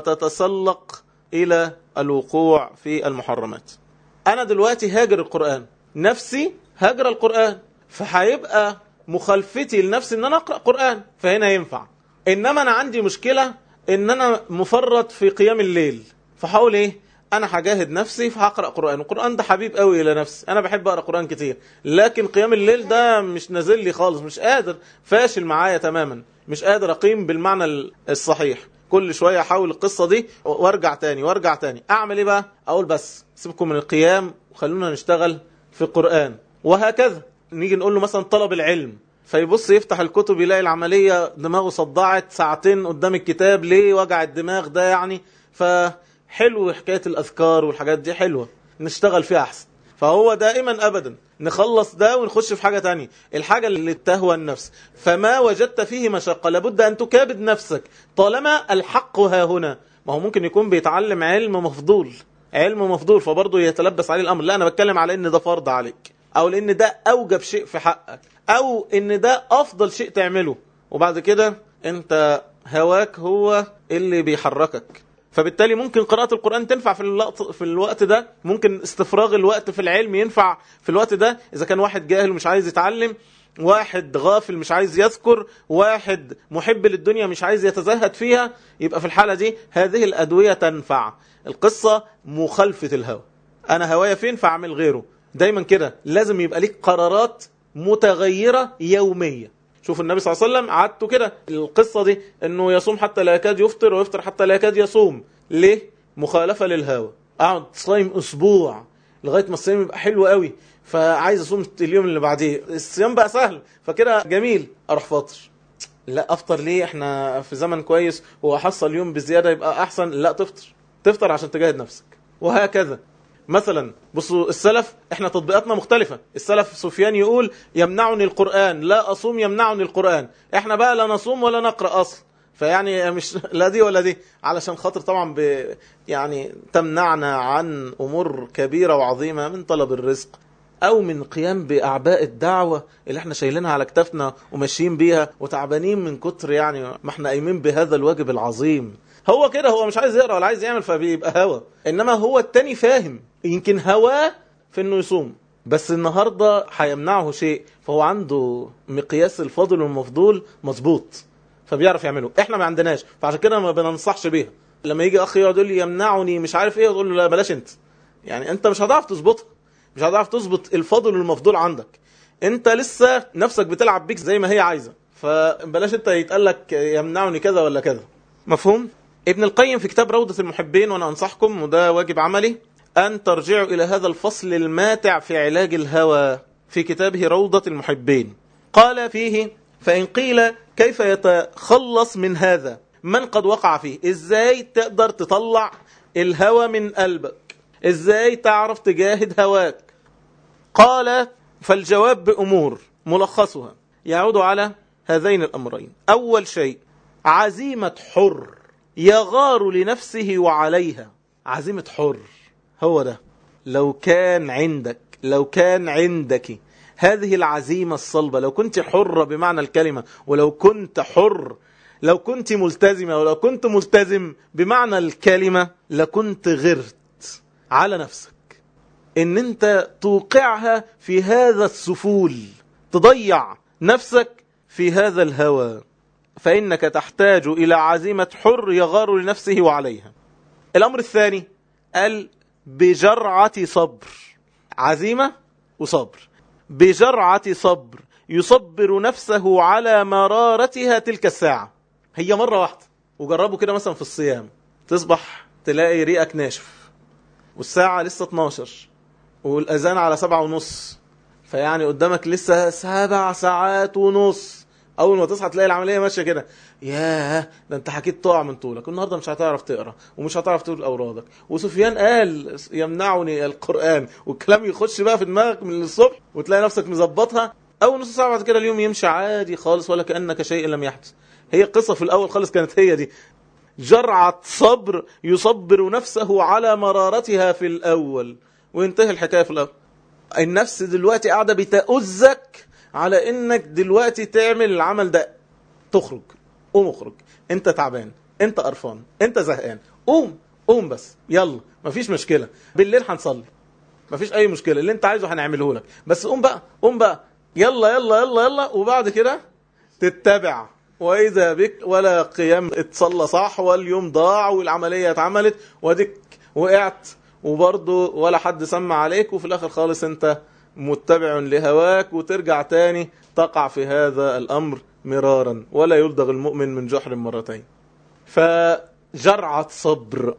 وتتسلق إلى الوقوع في المحرمات. أنا دلوقتي هاجر القرآن، نفسي هاجر القرآن، فهيبقى مخالفتي لنفسي ان انا اقرأ قرآن، فهنا ينفع. انما انا عندي مشكلة ان انا مفرط في قيام الليل، فحاول ايه، انا هجاهد نفسي فهقرأ قرآن. القرآن ده حبيب قوي الى نفسي، انا بحب اقرأ قرآن كتير، لكن قيام الليل ده مش نازل لي خالص، مش قادر، فاشل معايا تماما، مش قادر اقيم بالمعنى الصحيح. كل شوية احاول القصة دي وارجع تاني وارجع تاني. اعمل ايه بقى؟ اقول بس سيبكم من القيام وخلونا نشتغل في القرآن. وهكذا نيجي نقول له مثلا طلب العلم، فيبص يفتح الكتب يلاقي العملية دماغه صدعت ساعتين قدام الكتاب، ليه وجع الدماغ ده يعني؟ فحلو حكاية الأذكار والحاجات دي حلوة، نشتغل فيها أحسن. فهو دائما أبدا نخلص ده ونخش في حاجة تانية، الحاجة اللي تهوى النفس. فما وجدت فيه مشقة لابد أن تكابد نفسك طالما الحق ها هنا. ما هو ممكن يكون بيتعلم علم مفضول، علم مفضول فبرضه يتلبس عليه الأمر. لا، أنا بتكلم على إن ده فرض عليك، أو لأن ده أوجب شيء في حقك، أو إن ده أفضل شيء تعمله، وبعد كده أنت هواك هو اللي بيحركك. فبالتالي ممكن قراءة القرآن تنفع في الوقت في الوقت ده، ممكن استفراغ الوقت في العلم ينفع في الوقت ده. إذا كان واحد جاهل ومش عايز يتعلم، واحد غافل مش عايز يذكر، واحد محب للدنيا مش عايز يتزهد فيها، يبقى في الحالة دي هذه الأدوية تنفع. القصة مخالفة الهوى، أنا هوايا فين فأعمل غيره. دايما كده لازم يبقى ليك قرارات متغيرة يومية. شوف النبي صلى الله عليه وسلم عادته كده، القصة دي انه يصوم حتى لا يكاد يفطر ويفطر حتى لا يكاد يصوم. ليه؟ مخالفة للهوى. اقعد صايم اسبوع لغاية ما الصيام يبقى حلو قوي، فعايز اصوم اليوم اللي بعديه، الصيام بقى سهل فكده جميل، اروح فاطر. لا، افطر ليه؟ احنا في زمن كويس واحصل يوم بزيادة يبقى احسن. لا، تفطر تفطر عشان تجاهد نفسك. وهكذا مثلا بصوا السلف، احنا تطبيقاتنا مختلفة. السلف سفيان يقول يمنعني القرآن، لا أصوم يمنعني القرآن. احنا بقى لا نصوم ولا نقرأ أصل، فيعني مش لا دي ولا دي، علشان خاطر طبعا ب يعني تمنعنا عن أمور كبيرة وعظيمة من طلب الرزق أو من قيام بأعباء الدعوة اللي احنا شايلينها على كتافنا وماشيين بيها وتعبانين من كتر يعني ما احنا قايمين بهذا الواجب العظيم. هو كده، هو مش عايز يقرأ ولا عايز يعمل فبيبقى هوا. إنما هو التاني فاهم، يمكن هواه في إنه يصوم، بس النهاردة هيمنعه شيء، فهو عنده مقياس الفضل والمفضول مظبوط فبيعرف يعمله. احنا ما عندناش، فعشان كده ما بننصحش بيها. لما يجي أخي يقعد يقول لي يمنعني مش عارف ايه، يقول له لا بلاش انت، يعني انت مش هتعرف تظبطها، مش هتعرف تظبط الفضل والمفضول عندك، انت لسه نفسك بتلعب بيك زي ما هي عايزة، فبلاش انت يتقال لك يمنعني كذا ولا كذا. مفهوم؟ ابن القيم في كتاب روضة المحبين، وانا انصحكم وده واجب عملي ان ترجعوا الى هذا الفصل الماتع في علاج الهوى في كتابه روضة المحبين. قال فيه: فإن قيل كيف يتخلص من هذا من قد وقع فيه؟ ازاي تقدر تطلع الهوى من قلبك؟ ازاي تعرف تجاهد هواك؟ قال: فالجواب بأمور ملخصها يعود على هذين الأمرين. أول شيء عزيمة حر يغار لنفسه وعليها. عزيمة حر هو ده. لو كان عندك لو كان عندك هذه العزيمة الصلبة، لو كنت حرة بمعنى الكلمة، ولو كنت حر، لو كنت ملتزمة، ولو كنت ملتزم بمعنى الكلمة، لكنت غرت على نفسك ان انت توقعها في هذا السفول، تضيع نفسك في هذا الهوى. فإنك تحتاج إلى عزيمة حر يغار لنفسه وعليها. الأمر الثاني قال بجرعة صبر. عزيمة وصبر، بجرعة صبر يصبر نفسه على مرارتها تلك الساعة. هي مرة واحدة، وجربوا كده مثلا في الصيام، تصبح تلاقي ريقك ناشف والساعة لسه اتناشر والأذان على سبعة ونص، فيعني قدامك لسه سبع ساعات ونص. أول ما تصحى تلاقي العملية ماشية كده، ياه ده انت حكيت تقع من طولك، النهاردة مش هتعرف تقرأ ومش هتعرف تقول أورادك، وسفيان قال يمنعني القرآن، والكلام يخش بقى في دماغك من الصبح، وتلاقي نفسك مظبطها. أول نص ساعة بعد كده اليوم يمشي عادي خالص ولا كأنك شيء لم يحدث. هي قصة في الأول خالص كانت هي دي، جرعة صبر يصبر نفسه على مرارتها في الأول، وينتهي الحكاية في الأول. النفس دلوقتي قاعدة بتأذك على انك دلوقتي تعمل العمل ده، تخرج، قوم اخرج، انت تعبان، انت قرفان، انت زهقان، قوم قوم بس يلا، مفيش مشكلة، بالليل هنصلي، مفيش اي مشكلة، اللي انت عايزه هنعمله لك، بس قوم بقى قوم بقى يلا يلا يلا يلا. وبعد كده تتبع، واذا بك ولا قيام اتصلى صح، واليوم ضاع والعملية اتعملت واديك وقعت، وبرضه ولا حد سمع عليك، وفي الاخر خالص انت متبع لهواك، وترجع تاني تقع في هذا الأمر مرارا، ولا يلدغ المؤمن من جحر مرتين. فجرعة صبر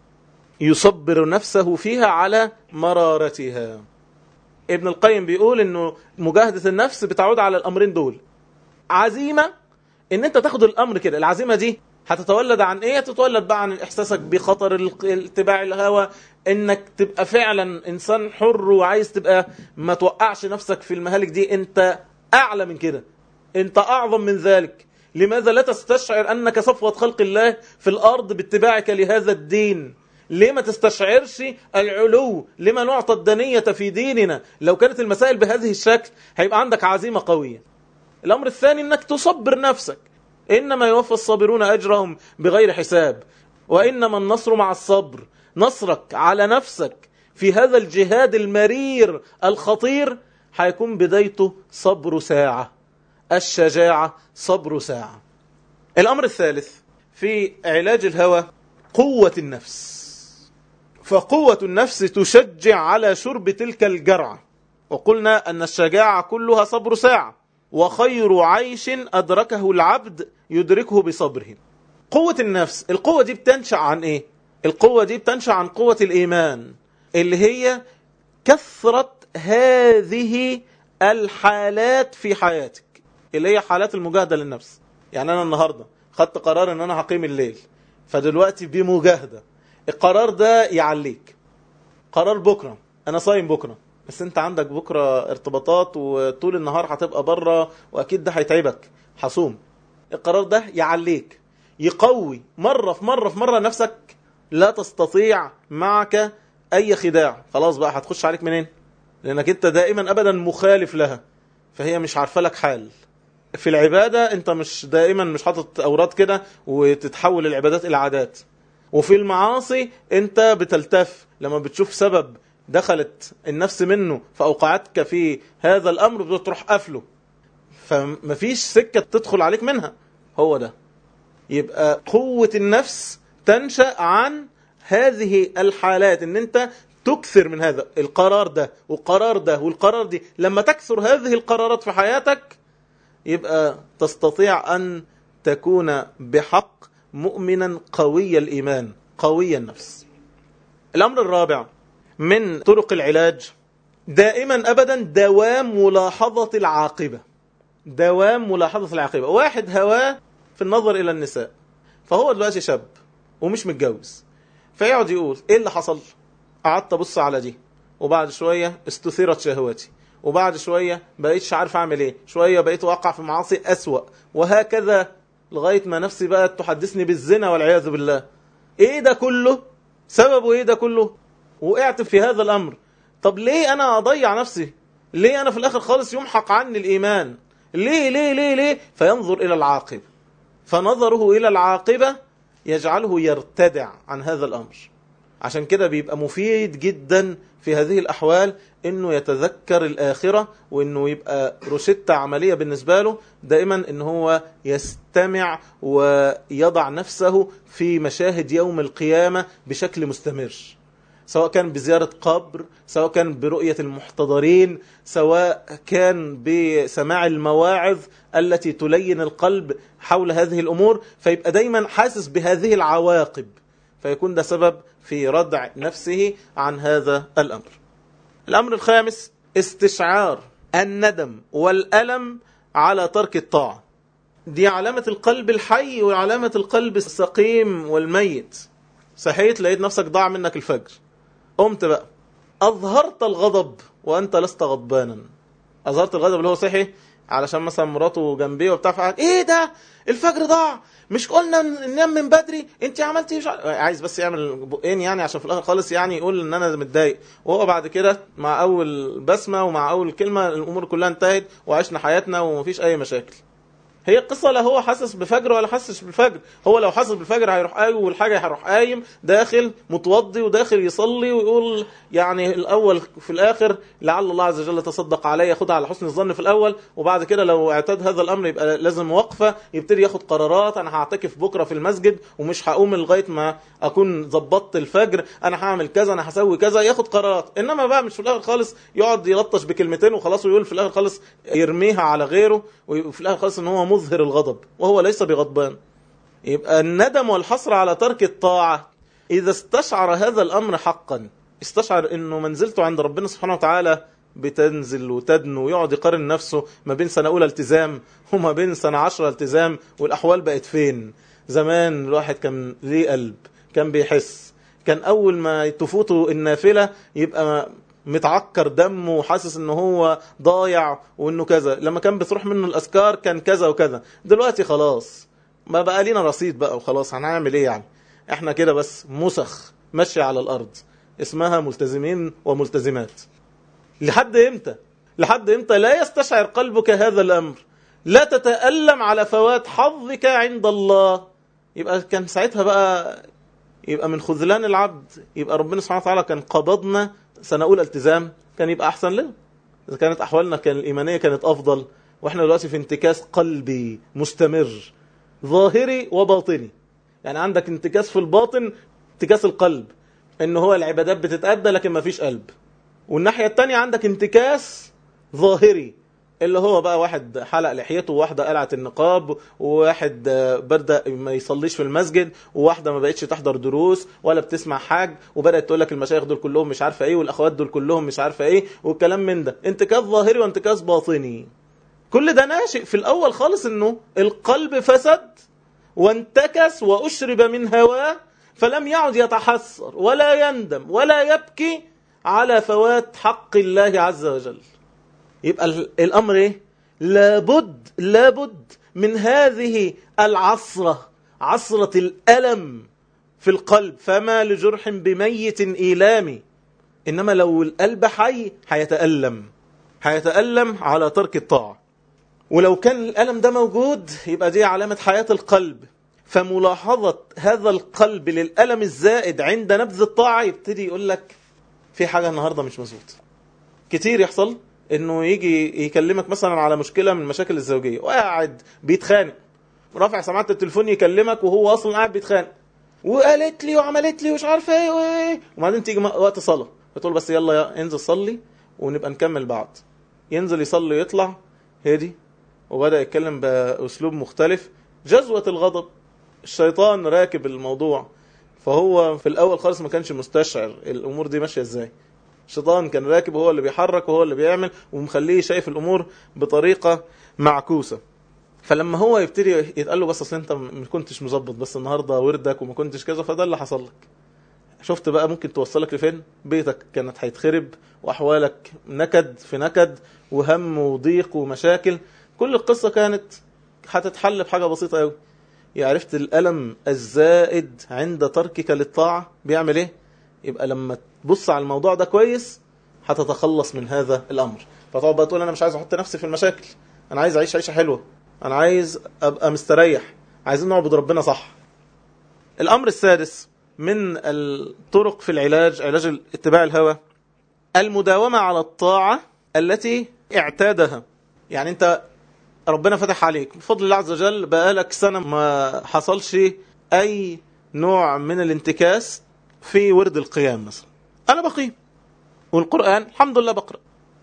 يصبر نفسه فيها على مرارتها. ابن القيم بيقول انه مجاهدة النفس بتعود على الأمرين دول: عزيمة، ان انت تاخد الأمر كده، العزيمة دي هتتولد عن ايه؟ تتولد بقى عن احساسك بخطر اتباع الهوى، انك تبقى فعلا انسان حر وعايز تبقى ما توقعش نفسك في المهالك دي. انت اعلى من كده، انت اعظم من ذلك. لماذا لا تستشعر انك صفوة خلق الله في الارض باتباعك لهذا الدين؟ ليه ما تستشعرش العلو؟ لما نعطى الدنية في ديننا؟ لو كانت المسائل بهذه الشكل هيبقى عندك عزيمة قوية. الامر الثاني انك تصبر نفسك، إنما يوفى الصابرون أجرهم بغير حساب، وإنما النصر مع الصبر. نصرك على نفسك في هذا الجهاد المرير الخطير هيكون بدايته صبر ساعة، الشجاعة صبر ساعة. الأمر الثالث في علاج الهوى قوة النفس. فقوة النفس تشجع على شرب تلك الجرعة، وقلنا أن الشجاعة كلها صبر ساعة، وخير عيش أدركه العبد يدركه بصبره. قوة النفس، القوة دي بتنشأ عن إيه؟ القوة دي بتنشأ عن قوة الإيمان، اللي هي كثرة هذه الحالات في حياتك، اللي هي حالات المجاهدة للنفس. يعني أنا النهاردة خدت قرار أن أنا هقيم الليل، فدلوقتي بمجاهدة القرار ده يعليك. قرار بكرة أنا صايم بكرة، بس انت عندك بكرة ارتباطات وطول النهار هتبقى بره، واكيد ده هيتعبك، حصوم. القرار ده يعليك، يقوي مرة في مرة في مرة نفسك، لا تستطيع معك اي خداع. خلاص بقى هتخش عليك منين؟ لانك انت دائما ابدا مخالف لها، فهي مش عارفة لك حال. في العبادة انت مش دائما مش حاطط اوراد كده وتتحول العبادات الى عادات، وفي المعاصي انت بتلتف لما بتشوف سبب دخلت النفس منه فأوقعتك في هذا الأمر بتروح قفله، فمفيش سكة تدخل عليك منها. هو ده يبقى قوة النفس تنشأ عن هذه الحالات، ان انت تكثر من هذا القرار ده والقرار ده والقرار دي. لما تكثر هذه القرارات في حياتك يبقى تستطيع أن تكون بحق مؤمنا قوي الإيمان قوي النفس. الأمر الرابع من طرق العلاج دائما أبدا دوام ملاحظة العاقبة. دوام ملاحظة العاقبة. واحد هواه في النظر إلى النساء، فهو دلوقتي شاب ومش متجوز، فيقعد يقول إيه اللي حصل؟ قعدت أبص على دي، وبعد شوية استثيرت شهوتي، وبعد شوية بقيتش عارف أعمل إيه، شوية بقيت واقع في معاصي أسوأ، وهكذا لغاية ما نفسي بقت تحدثني بالزنا والعياذ بالله. إيه ده كله؟ سببه إيه ده كله؟ وقعت في هذا الأمر. طب ليه أنا أضيع نفسي؟ ليه أنا في الآخر خالص يمحق عني الإيمان؟ ليه ليه ليه ليه؟ فينظر إلى العاقبة، فنظره إلى العاقبة يجعله يرتدع عن هذا الأمر. عشان كده بيبقى مفيد جدا في هذه الأحوال إنه يتذكر الآخرة، وإنه يبقى روشتة عملية بالنسبة له دائما، إنه هو يستمع ويضع نفسه في مشاهد يوم القيامة بشكل مستمر، سواء كان بزيارة قبر، سواء كان برؤية المحتضرين، سواء كان بسماع المواعظ التي تلين القلب حول هذه الأمور، فيبقى دايما حاسس بهذه العواقب، فيكون ده سبب في ردع نفسه عن هذا الأمر. الأمر الخامس استشعار الندم والألم على ترك الطاعة. دي علامة القلب الحي وعلامة القلب السقيم والميت. صحيت لقيت نفسك ضاع منك الفجر، قمت بقى أظهرت الغضب وأنت لست غضبانا. أظهرت الغضب اللي هو صحي علشان مثلا مراته جنبيه وبتاع، فقال ايه ده الفجر ضاع، مش قلنا ننام من بدري، انت عملتي مش عايز بس يعمل بقين يعني عشان في الاخر خالص يعني يقول ان انا متضايق، وهو بعد كده مع اول بسمه ومع اول كلمه الامور كلها انتهت وعشنا حياتنا ومفيش اي مشاكل. هي القصة لا هو حاسس بفجر ولا حاسس بالفجر. هو لو حاسس بالفجر هيروح قايم، والحاجة هيروح قايم داخل متوضي وداخل يصلي ويقول يعني الأول في الآخر لعل الله عز وجل تصدق علي، ياخدها على حسن الظن في الأول، وبعد كده لو اعتاد هذا الأمر يبقى لازم وقفة، يبتدي ياخد قرارات. أنا هعتكف بكرة في المسجد ومش هقوم لغاية ما أكون ظبطت الفجر، أنا هعمل كذا، أنا هسوي كذا، ياخد قرارات. إنما بقى مش في الآخر خالص يقعد يلطش بكلمتين وخلاص ويقول في الآخر خالص يرميها على غيره، وفي الآخر خالص إن هو مظهر الغضب وهو ليس بغضبان. يبقى الندم والحسرة على ترك الطاعة إذا استشعر هذا الأمر حقا، استشعر إنه منزلته عند ربنا سبحانه وتعالى بتنزل وتدنو، ويقعد يقارن نفسه ما بين سنة أولى التزام وما بين سنة عشرة التزام، والأحوال بقت فين. زمان الواحد كان ليه قلب، كان بيحس، كان أول ما تفوته النافلة يبقى متعكر دمه وحاسس انه هو ضايع وانه كذا، لما كان بتروح منه الاذكار كان كذا وكذا. دلوقتي خلاص ما بقى لينا رصيد بقى وخلاص، هنعمل ايه يعني؟ احنا كده بس مسخ ماشي على الارض اسمها ملتزمين وملتزمات. لحد امتى؟ لحد امتى لا يستشعر قلبك هذا الامر؟ لا تتألم على فوات حظك عند الله. يبقى كان ساعتها بقى يبقى من خذلان العبد، يبقى ربنا سبحانه وتعالى كان قبضنا سنة أولى التزام، كان يبقى أحسن لنا. إذا كانت أحوالنا كان الإيمانية كانت أفضل، وإحنا دلوقتي في انتكاس قلبي مستمر ظاهري وباطني. يعني عندك انتكاس في الباطن، انتكاس القلب، إن هو العبادات بتتأدى لكن ما فيش قلب. والناحية التانية عندك انتكاس ظاهري، اللي هو بقى واحد حلق لحيته، وواحدة قلعت النقاب، وواحد بدأ ما يصليش في المسجد، وواحدة ما بقتش تحضر دروس ولا بتسمع حاج، وبدأت تقول لك المشايخ دول كلهم مش عارفة ايه، والأخوات دول كلهم مش عارفة ايه، والكلام من ده. انتكاس ظاهري وانتكاس باطني. كل ده ناشئ في الأول خالص انه القلب فسد وانتكس وأشرب من هواه، فلم يعد يتحسر ولا يندم ولا يبكي على فوات حق الله عز وجل. يبقى الأمر إيه؟ لابد لابد من هذه العصرة، عصرة الألم في القلب. فما لجرح بميت إيلامي. إنما لو القلب حي هيتألم، هيتألم على ترك الطاعة. ولو كان الألم ده موجود يبقى دي علامة حياة القلب. فملاحظة هذا القلب للألم الزائد عند نبذ الطاعة يبتدي يقول لك في حاجة النهاردة مش مظبوط. كتير يحصل انه يجي يكلمك مثلا على مشكلة من المشاكل الزوجية وقاعد بيتخانق، رافع سماعة التليفون يكلمك وهو اصلا قاعد بيتخانق، وقالت لي وعملت لي ومش عارفه ايه وايه، وبعدين تيجي وقت صلاة فتقول بس يلا انزل صلي ونبقى نكمل بعض. ينزل يصلي ويطلع هادي وبدأ يتكلم بأسلوب مختلف. جزوة الغضب، الشيطان راكب الموضوع، فهو في الأول خالص ما كانش مستشعر الأمور دي ماشية ازاي. الشيطان كان راكب وهو اللي بيحرك وهو اللي بيعمل ومخليه شايف الأمور بطريقة معكوسة. فلما هو يبتدي يتقال له بس أصل أنت ما كنتش مظبط بس النهاردة وردك وما كنتش كذا، فده اللي حصل لك. شفت بقى ممكن توصلك لفين؟ بيتك كانت هيتخرب وأحوالك نكد في نكد وهم وضيق ومشاكل. كل القصة كانت هتتحل بحاجة بسيطة قوي. عرفت الألم الزائد عند تركك للطاعة بيعمل ايه؟ يبقى لما تبص على الموضوع ده كويس هتتخلص من هذا الأمر. فتقعد بقى تقول أنا مش عايز أحط نفسي في المشاكل، أنا عايز أعيش عيشة حلوة، أنا عايز أبقى مستريح، عايزين نعبد ربنا صح. الأمر السادس من الطرق في العلاج، علاج اتباع الهوى، المداومة على الطاعة التي اعتادها. يعني أنت ربنا فتح عليك بفضل الله عز وجل، بقالك سنة ما حصلش أي نوع من الانتكاس في ورد القيام مثلا. أنا بقيم والقرآن الحمد لله بقرأ،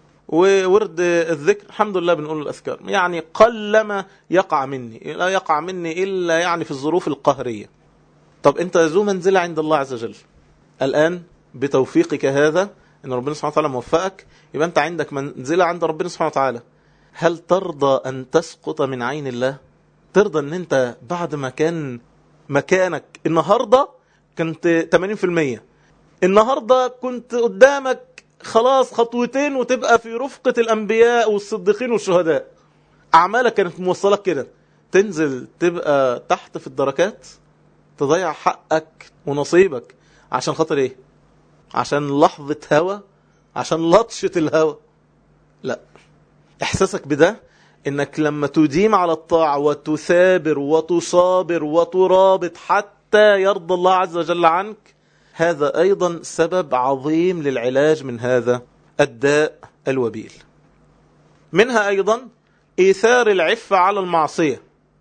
وورد الذكر الحمد لله بنقول الأذكار، يعني قلما يقع مني، لا يقع مني إلا يعني في الظروف القهرية. طب أنت ذو منزلة عند الله عز وجل الآن بتوفيقك هذا ان ربنا سبحانه وتعالى موفقك، يبقى انت عندك منزلة عند ربنا سبحانه وتعالى. هل ترضى ان تسقط من عين الله؟ ترضى ان انت بعد ما كان مكانك النهاردة كنت ثمانين في المية، النهاردة كنت قدامك خلاص خطوتين وتبقى في رفقة الأنبياء والصديقين والشهداء، أعمالك كانت موصلك كده، تنزل تبقى تحت في الدركات، تضيع حقك ونصيبك عشان خاطر ايه؟ عشان لحظة هوى، عشان لطشة الهوى؟ لا، احساسك بده انك لما تديم على الطاعة وتثابر وتصابر وترابط حتى يرضى الله عز وجل عنك، هذا ايضا سبب عظيم للعلاج من هذا الداء الوبيل. منها ايضا ايثار العفة على المعصية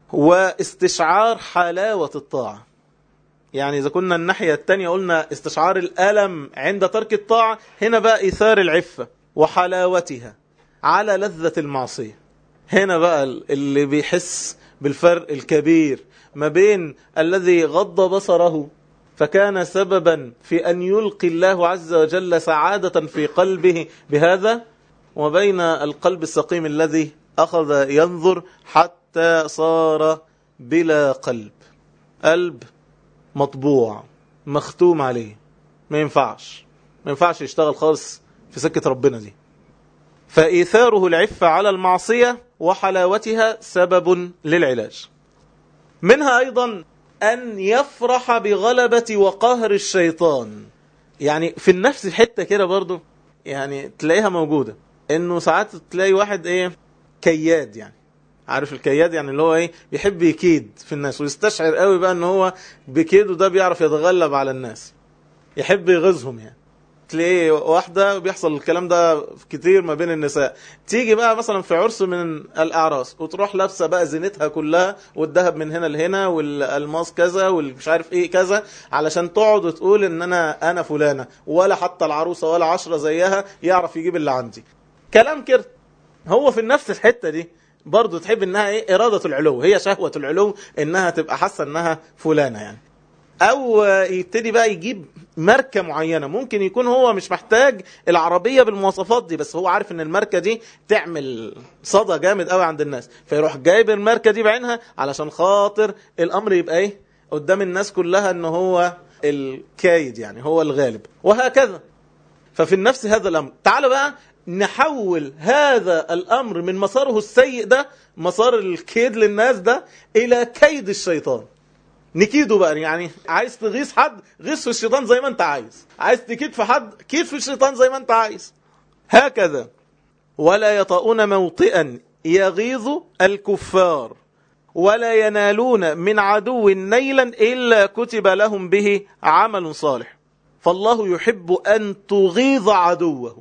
واستشعار حلاوة الطاعة. يعني إذا كنا الناحية التانية قلنا استشعار الألم عند ترك الطاعة، هنا بقى إيثار العفة وحلاوتها على لذة المعصية. هنا بقى اللي بيحس بالفرق الكبير ما بين الذي غض بصره فكان سببا في أن يلقي الله عز وجل سعادة في قلبه بهذا، وبين القلب السقيم الذي أخذ ينظر حتى صار بلا قلب، قلب مطبوع مختوم عليه، ما ينفعش ما ينفعش يشتغل خالص في سكة ربنا دي. فإيثاره العفة على المعصية وحلاوتها سبب للعلاج. منها أيضا أن يفرح بغلبة وقهر الشيطان. يعني في النفس الحتة كده برضو يعني تلاقيها موجودة، إنه ساعات تلاقي واحد إيه كياد، يعني عارف الكياد، يعني اللي هو ايه يحب يكيد في الناس ويستشعر قوي بقى ان هو بكيده ده بيعرف يتغلب على الناس، يحب يغيظهم. يعني تلاقيه واحدة بيحصل الكلام ده كتير ما بين النساء، تيجي بقى مثلا في عرس من الأعراس وتروح لابسة بقى زينتها كلها والذهب من هنا لهنا والالماس كذا والمش عارف ايه كذا، علشان تقعد وتقول ان انا انا فلانة، ولا حتى العروسة ولا عشرة زيها يعرف يجيب اللي عندي. كلام كده. هو في النفس الحتة دي برضو تحب انها ايه ارادة العلو، هي شهوة العلو انها تبقى حاسة انها فلانة يعني. او يبتدي بقى يجيب ماركة معينة، ممكن يكون هو مش محتاج العربية بالمواصفات دي، بس هو عارف ان الماركة دي تعمل صدى جامد قوي عند الناس، فيروح جايب الماركة دي بعينها علشان خاطر الامر يبقى ايه قدام الناس كلها ان هو الكايد، يعني هو الغالب، وهكذا. ففي النفس هذا الامر. تعال بقى نحول هذا الأمر من مساره السيء ده، مسار الكيد للناس ده، إلى كيد الشيطان. نكيده بقى، يعني عايز تغيث حد غيث في الشيطان زي ما انت عايز، عايز تكيد في حد كيد في الشيطان زي ما انت عايز، هكذا. ولا يطؤون موطئا يغيظ الكفار ولا ينالون من عدو نيلا إلا كتب لهم به عمل صالح، فالله يحب أن تغيظ عدوه.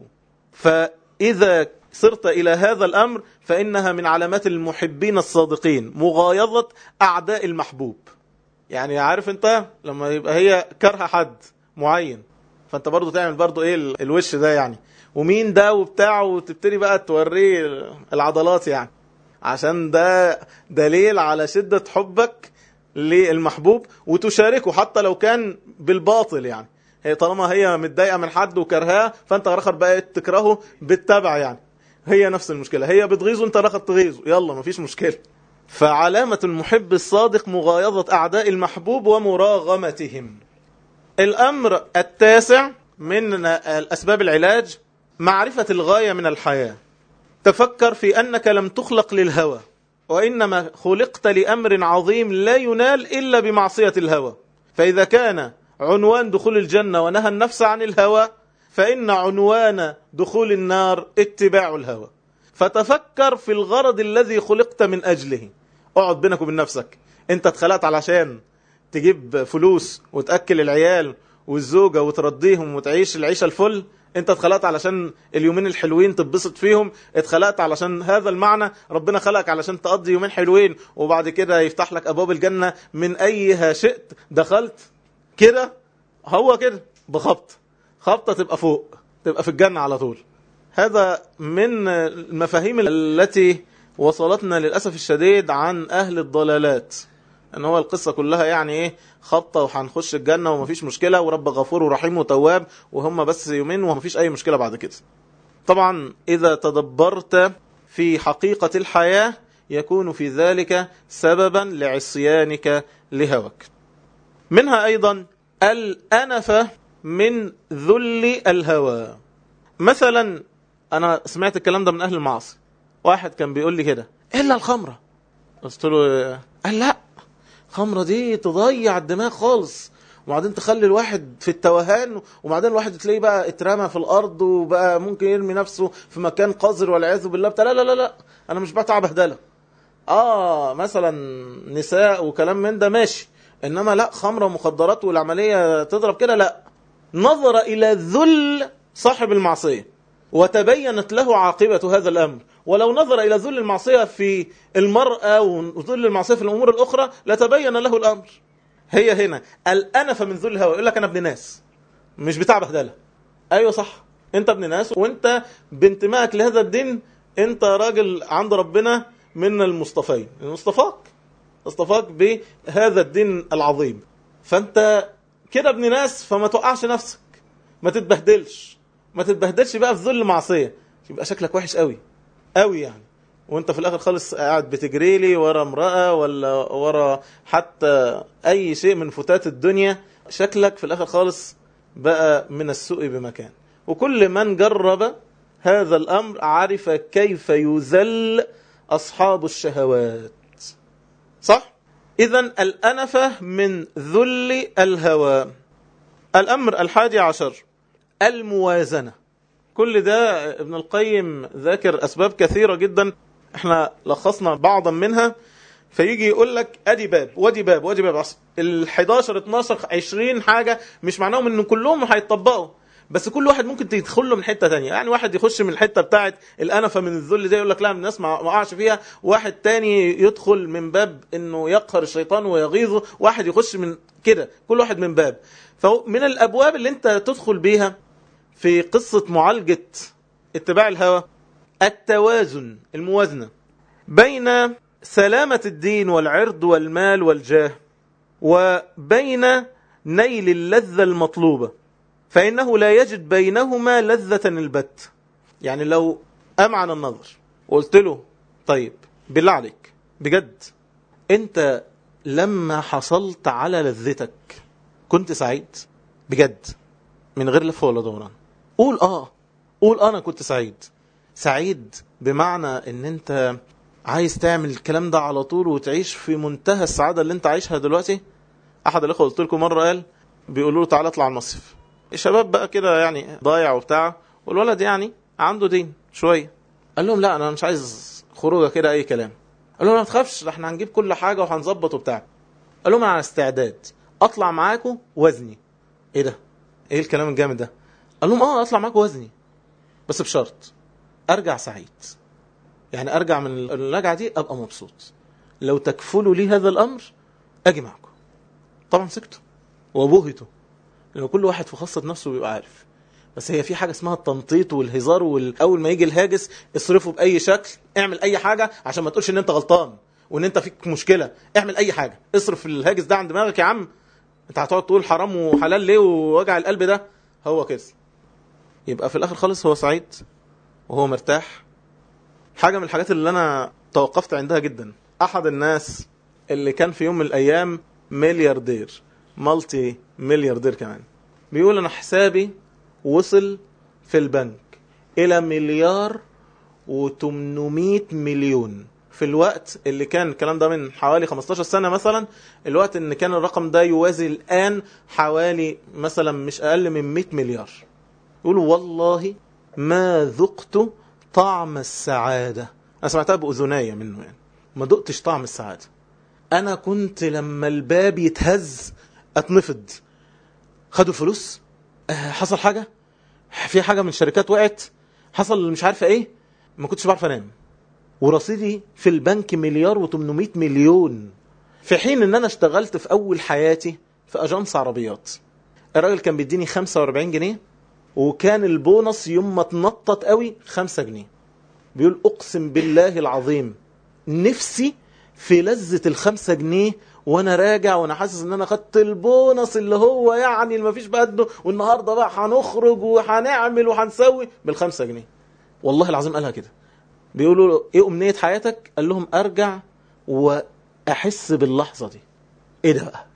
فإذا صرت إلى هذا الأمر فإنها من علامات المحبين الصادقين، مغايظة أعداء المحبوب. يعني عارف أنت لما يبقى هي كره حد معين، فأنت برضو تعمل برضو إيه الوش ده يعني، ومين ده وبتاعه، وتبتدي بقى توريه العضلات، يعني عشان ده دليل على شدة حبك للمحبوب، وتشاركه حتى لو كان بالباطل. يعني هي طالما هي متضايقه من حد وكرهاه، فانت رخر بقى تكرهه بالتبع، يعني هي نفس المشكله، هي بتغيظه انت رخر تغيظه، يلا مفيش مشكله. فعلامه المحب الصادق مغايظه اعداء المحبوب ومراغمتهم. الامر التاسع من الاسباب العلاج معرفه الغايه من الحياه. تفكر في انك لم تخلق للهوى، وانما خلقت لامر عظيم لا ينال الا بمعصيه الهوى. فاذا كان عنوان دخول الجنة ونهى النفس عن الهوى، فإن عنوان دخول النار اتباع الهوى. فتفكر في الغرض الذي خلقت من أجله. اقعد بينك وبين نفسك، انت اتخلقت علشان تجيب فلوس وتأكل العيال والزوجة وترضيهم وتعيش العيشة الفل؟ انت اتخلقت علشان اليومين الحلوين تتبسط فيهم؟ اتخلقت علشان هذا المعنى؟ ربنا خلقك علشان تقضي يومين حلوين وبعد كده يفتح لك أبواب الجنة من أيها شئت دخلت كده؟ هو كده بخبط خبطة تبقى فوق، تبقى في الجنة على طول. هذا من المفاهيم التي وصلتنا للأسف الشديد عن أهل الضلالات ان هو القصة كلها يعني ايه خبطة وهنخش الجنة ومفيش مشكلة ورب غفور ورحيم وتواب وهم بس يومين ومفيش اي مشكلة بعد كده. طبعا اذا تدبرت في حقيقة الحياة يكون في ذلك سببا لعصيانك لهوك. منها ايضا الأنفة من ذل الهوى. مثلا انا سمعت الكلام ده من اهل المعاصي، واحد كان بيقول لي كده الا الخمرة، قلت له قال لا، الخمرة دي تضيع الدماغ خالص، وبعدين تخلي الواحد في التوهان، وبعدين الواحد تلاقيه بقى اترمى في الارض وبقى ممكن يرمي نفسه في مكان قذر والعياذ بالله بتاع. لا لا لا لا انا مش بتاع بهدله. اه مثلا نساء وكلام من ده ماشي، انما لا خمرة ومخدرات والعملية تضرب كده لا. نظر الى ذل صاحب المعصية وتبينت له عاقبة هذا الامر، ولو نظر الى ذل المعصية في المرأة وذل المعصية في الامور الاخرى لتبين له الامر. هي هنا الأنفة من ذل الهوى. يقول لك انا ابن ناس مش بتاع بهدله. ايوه صح، انت ابن ناس وانت بانتمائك لهذا الدين انت راجل عند ربنا من المصطفين، المصطفاك اصطفاك بهذا الدين العظيم، فانت كده ابن ناس، فما توقعش نفسك، ما تتبهدلش ما تتبهدلش بقى في ذل معصية، يبقى شكلك وحش قوي قوي يعني، وانت في الاخر خالص قاعد بتجري لي ورا امرأة ولا ورا حتى اي شيء من فتات الدنيا، شكلك في الاخر خالص بقى من السوء بمكان. وكل من جرب هذا الامر عرف كيف يذل اصحاب الشهوات. صح؟ اذن الأنفة من ذل الهوى. الامر الحادي عشر الموازنة. كل ده ابن القيم ذاكر اسباب كثيرة جدا، احنا لخصنا بعضا منها، فيجي يقول لك ادي باب ودي باب ودي باب، ال حداشر اتناشر عشرين حاجة مش معناهم ان كلهم هيتطبقوا، بس كل واحد ممكن تدخل له من حتة تانية. يعني واحد يخش من الحتة بتاعت الأنفة من الذل دي يقول لك لا الناس ما وقعش فيها، واحد تاني يدخل من باب انه يقهر الشيطان ويغيظه، واحد يخش من كده، كل واحد من باب. فمن الابواب اللي انت تدخل بيها في قصة معالجة اتباع الهوى التوازن، الموازنة بين سلامة الدين والعرض والمال والجاه وبين نيل اللذة المطلوبة، فإنه لا يجد بينهما لذة البت. يعني لو أمعن النظر وقلت له طيب بالله عليك بجد أنت لما حصلت على لذتك كنت سعيد بجد من غير لف ولا دوران؟ قول آه قول أنا كنت سعيد. سعيد بمعنى ان انت عايز تعمل الكلام ده على طول وتعيش في منتهى السعادة اللي انت عايشها دلوقتي. احد الاخوة قلت لكم مرة قال بيقولوا له تعالى اطلع المصيف، الشباب بقى كده يعني ضايع وبتاع، والولد يعني عنده دين شوية، قال لهم لا انا مش عايز خروجه كده اي كلام. قال لهم ما تخافش احنا هنجيب كل حاجة وهنظبط وبتاع. قال لهم انا على استعداد اطلع معاكم وزني. ايه ده؟ ايه الكلام الجامد ده؟ قال لهم اه اطلع معاكم وزني بس بشرط ارجع سعيد، يعني ارجع من الرجعه دي ابقى مبسوط، لو تكفلوا لي هذا الامر اجي معكم. طبعا سكتوا وبهتوا، لان كل واحد في خاصه نفسه بيبقى عارف، بس هي في حاجه اسمها التنطيط والهزار، واول ما يجي الهاجس اصرفه باي شكل، اعمل اي حاجه عشان ما تقولش ان انت غلطان وان انت فيك مشكله، اعمل اي حاجه، اصرف الهاجس ده عن دماغك يا عم، انت هتقعد تقول حرام وحلال ليه ووجع القلب ده؟ هو كده يبقى في الاخر خالص هو سعيد وهو مرتاح. حاجة من الحاجات اللي أنا توقفت عندها جدا، أحد الناس اللي كان في يوم من الأيام ملياردير، مالتي ملياردير كمان، بيقول أنا حسابي وصل في البنك إلى مليار وتمنمية مليون في الوقت اللي كان الكلام ده من حوالي خمستاشر سنة مثلا، الوقت إن كان الرقم ده يوازي الآن حوالي مثلا مش أقل من مئة مليار. يقولوا والله ما ذقت طعم السعادة، أنا سمعتها بأذنايا منه، يعني ما دقتش طعم السعادة. أنا كنت لما الباب يتهز أتنفض، خدوا الفلوس، حصل حاجة، في حاجة من الشركات وقعت، حصل مش عارفة إيه، ما كنتش بعرف أنام، ورصيدي في البنك مليار وتمنمية مليون، في حين إن أنا اشتغلت في أول حياتي في أجانس عربيات، الراجل كان بيديني خمسة وأربعين جنيه، وكان البونص يوم ما تنطط قوي خمسة جنيه. بيقول اقسم بالله العظيم نفسي في لذة الخمسة جنيه وانا راجع وانا حاسس ان انا خدت البونص اللي هو يعني اللي مفيش بقده، والنهارده بقى هنخرج وهنعمل وهنسوي بالخمسة جنيه. والله العظيم قالها كده. بيقولوا له ايه امنية حياتك؟ قال لهم ارجع واحس باللحظة دي. ايه ده بقى؟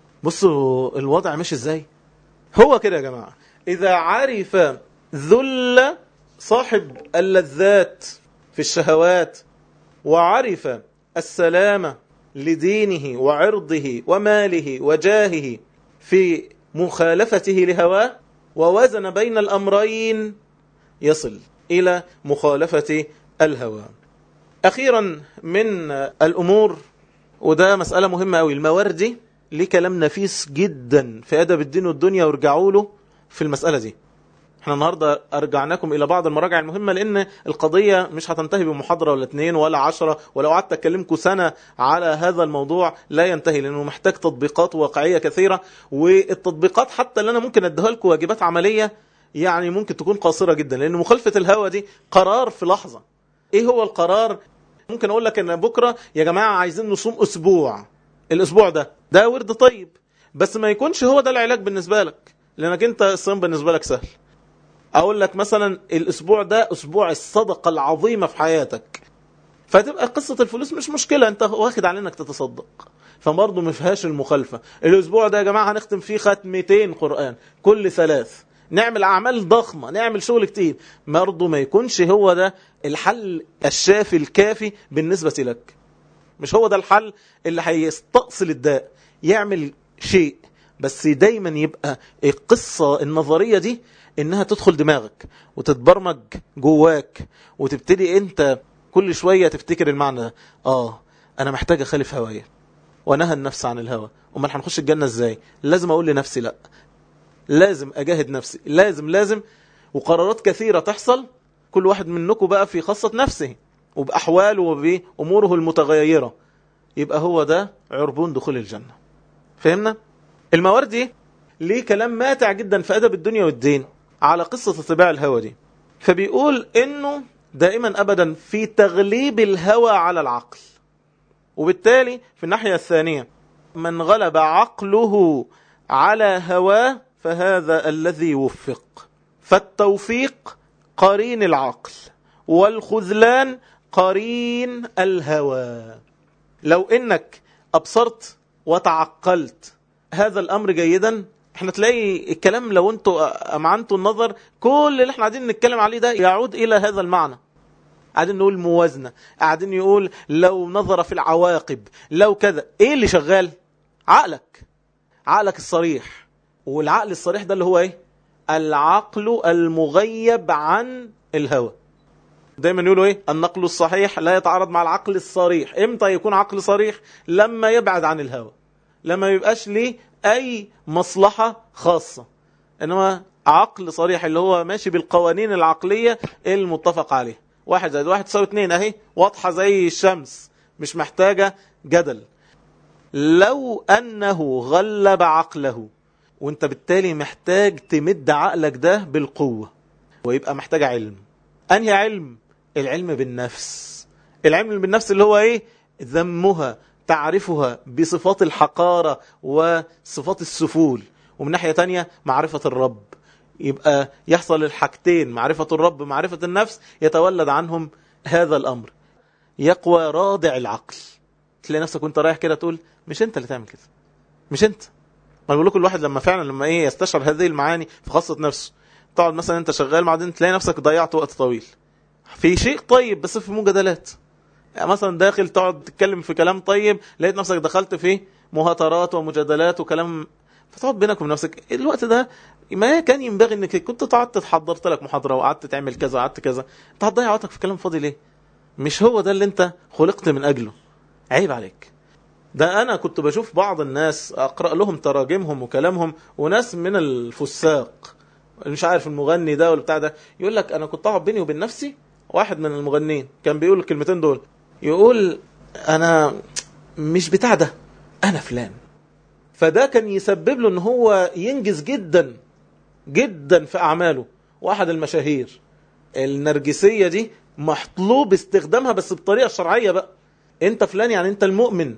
بصوا الوضع مش ازاي. هو كده يا جماعة، اذا عرف ذل صاحب اللذات في الشهوات وعرف السلامة لدينه وعرضه وماله وجاهه في مخالفته لهواه ووزن بين الأمرين، يصل إلى مخالفة الهوى. أخيرا من الأمور، وده مسألة مهمة أوي، المواردي ليه كلام نفيس جدا في أدب الدين والدنيا، وارجعوا له في المسألة دي. احنا النهاردة أرجعناكم إلى بعض المراجع المهمة، لأن القضية مش هتنتهي بمحاضرة ولا اتنين ولا عشرة، ولو قعدت أكلمكم سنة على هذا الموضوع لا ينتهي، لأنه محتاج تطبيقات واقعية كثيرة. والتطبيقات حتى اللي أنا ممكن أديها لكم واجبات عملية يعني ممكن تكون قاصرة جدا، لأن مخالفة الهوى دي قرار في لحظة. إيه هو القرار؟ ممكن أقول لك أن بكرة يا جماعة عايزين نصوم أسبوع، الأسبوع ده ده ورد طيب، بس ما يكونش هو ده العلاج بالنسبة لك، لأنك أنت الصيام بالنسبة لك سهل. اقول لك مثلا الاسبوع ده اسبوع الصدقة العظيمة في حياتك، فتبقى قصة الفلوس مش مشكلة، انت واخد على انك تتصدق، فبرضه ما فيهاش المخالفة. الاسبوع ده يا جماعة هنختم فيه ختمتين قرآن كل ثلاث، نعمل اعمال ضخمة، نعمل شغل كتير، برضه ما يكونش هو ده الحل الشافي الكافي بالنسبة لك. مش هو ده الحل اللي هيستأصل الداء. يعمل شيء بس دايما يبقى القصة النظرية دي انها تدخل دماغك وتتبرمج جواك، وتبتدي انت كل شوية تفتكر المعنى ده. اه انا محتاج اخالف هوايا ونهى النفس عن الهوى. امال هنخش الجنة ازاي؟ لازم اقول لنفسي لا، لازم اجاهد نفسي، لازم لازم وقرارات كثيرة تحصل، كل واحد منكم بقى في خاصة نفسه وبأحواله وبأموره المتغيرة، يبقى هو ده عربون دخول الجنة. فهمنا؟ المواردي ليه كلام ماتع جدا في أدب الدنيا والدين على قصة اتباع الهوى دي. فبيقول إنه دائما أبدا في تغليب الهوى على العقل، وبالتالي في الناحية الثانية من غلب عقله على هواه فهذا الذي وفق. فالتوفيق قرين العقل والخذلان قرين الهوى. لو إنك أبصرت وتعقلت هذا الأمر جيدا، احنا تلاقي الكلام لو انتوا امعنتوا النظر كل اللي احنا قاعدين نتكلم عليه ده يعود الى هذا المعنى. قاعدين نقول موازنة، قاعدين يقول لو نظر في العواقب، لو كذا. ايه اللي شغال؟ عقلك، عقلك الصريح. والعقل الصريح ده اللي هو ايه؟ العقل المغيب عن الهوى. دايما يقولوا ايه؟ النقل الصحيح لا يتعارض مع العقل الصريح. امتى يكون عقل صريح؟ لما يبعد عن الهوى، لما يبقاش ليه اي مصلحة خاصة، انما عقل صريح اللي هو ماشي بالقوانين العقلية المتفق عليها. واحد زائد واحد تساوي اتنين، اهي واضحة زي الشمس، مش محتاجة جدل. لو انه غلب عقله، وانت بالتالي محتاج تمد عقلك ده بالقوة، ويبقى محتاج علم. انهي علم؟ العلم بالنفس. العلم بالنفس اللي هو ايه؟ ذمها، تعرفها بصفات الحقارة وصفات السفول، ومن ناحية تانية معرفة الرب. يبقى يحصل الحاجتين، معرفة الرب معرفة النفس، يتولد عنهم هذا الأمر. يقوى رادع العقل. تلاقي نفسك وانت رايح كده تقول مش انت اللي تعمل كده، مش انت. ما بقول لكم الواحد لما فعلا لما ايه يستشعر هذه المعاني في خاصة نفسه، تقعد مثلا انت شغال بعدين تلاقي نفسك ضيعت وقت طويل في شيء طيب بس في مجادلات. يعني مثلا داخل تقعد تتكلم في كلام طيب، لقيت نفسك دخلت في مهاترات ومجادلات وكلام، فتقعد بينك وبين نفسك الوقت ده ما كان ينبغي انك كنت قعدت تحضرت لك محاضرة وقعدت تعمل كذا وقعدت كذا. انت هتضيع وقتك في كلام فاضي ليه؟ مش هو ده اللي انت خلقت من اجله. عيب عليك. ده انا كنت بشوف بعض الناس اقرأ لهم تراجمهم وكلامهم، وناس من الفساق مش عارف المغني ده ولا بتاع ده، يقول لك انا كنت اقعد بيني وبين نفسي. واحد من المغنيين كان بيقول الكلمتين دول، يقول انا مش بتاع ده، انا فلان. فده كان يسبب له ان هو ينجز جدا جدا في اعماله. واحد المشاهير، النرجسية دي مطلوب استخدامها بس بطريقة شرعية بقى. انت فلان يعني انت المؤمن،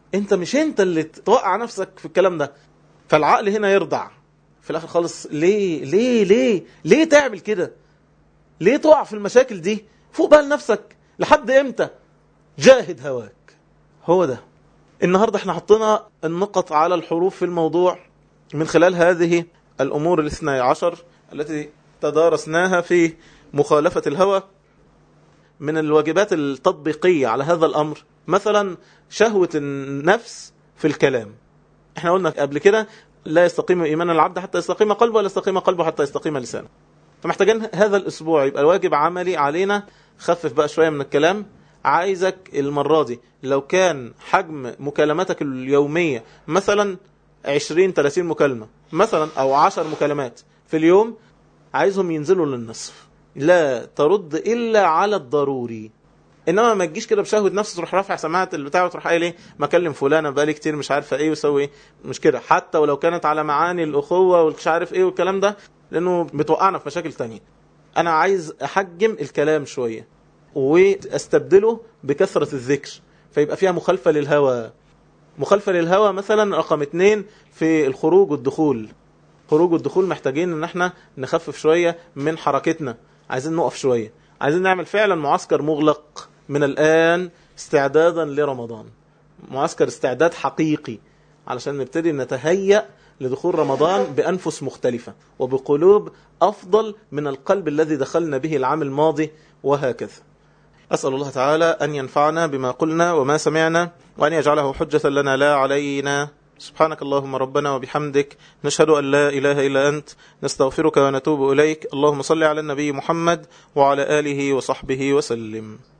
انت مش انت اللي توقع نفسك في الكلام ده. فالعقل هنا يرضع في الاخر خالص. ليه ليه ليه ليه تعمل كده؟ ليه تقع في المشاكل دي؟ فوق بقى لنفسك. لحد امتى؟ جاهد هواك. هو ده. النهاردة احنا حطينا النقط على الحروف في الموضوع من خلال هذه الأمور الاثنى عشر التي تدارسناها في مخالفة الهوى. من الواجبات التطبيقية على هذا الأمر مثلا شهوة النفس في الكلام. احنا قلنا قبل كده لا يستقيم إيمان العبد حتى يستقيم قلبه، ولا يستقيم قلبه حتى يستقيم لسانه. فمحتاجين هذا الأسبوع يبقى الواجب عملي علينا. خفف بقى شوية من الكلام. عايزك المرة دي لو كان حجم مكالماتك اليومية مثلا عشرين ثلاثين مكالمة مثلا أو عشر مكالمات في اليوم، عايزهم ينزلوا للنصف. لا ترد إلا على الضروري. إنما ما تجيش كده بشهوة نفسك تروح رافع سماعة البتاع وتروح قايل ايه ما اكلم فلانة بقالي كتير مش عارفة ايه وسوي ايه. مش كده، حتى ولو كانت على معاني الأخوة والمش عارف ايه والكلام ده، لأنه بتوقعنا في مشاكل تانية. أنا عايز أحجم الكلام شوية واستبدله بكثرة الذكر، فيبقى فيها مخالفة للهوى. مخالفة للهوى مثلا رقم اتنين في الخروج والدخول. خروج والدخول محتاجين ان احنا نخفف شوية من حركتنا. عايزين نقف شوية. عايزين نعمل فعلا معسكر مغلق من الآن استعدادا لرمضان. معسكر استعداد حقيقي علشان نبتدي نتهيأ لدخول رمضان بأنفس مختلفة وبقلوب أفضل من القلب الذي دخلنا به العام الماضي، وهكذا. أسأل الله تعالى أن ينفعنا بما قلنا وما سمعنا، وأن يجعله حجة لنا لا علينا. سبحانك اللهم ربنا وبحمدك، نشهد أن لا إله إلا أنت، نستغفرك ونتوب إليك. اللهم صل على النبي محمد وعلى آله وصحبه وسلم.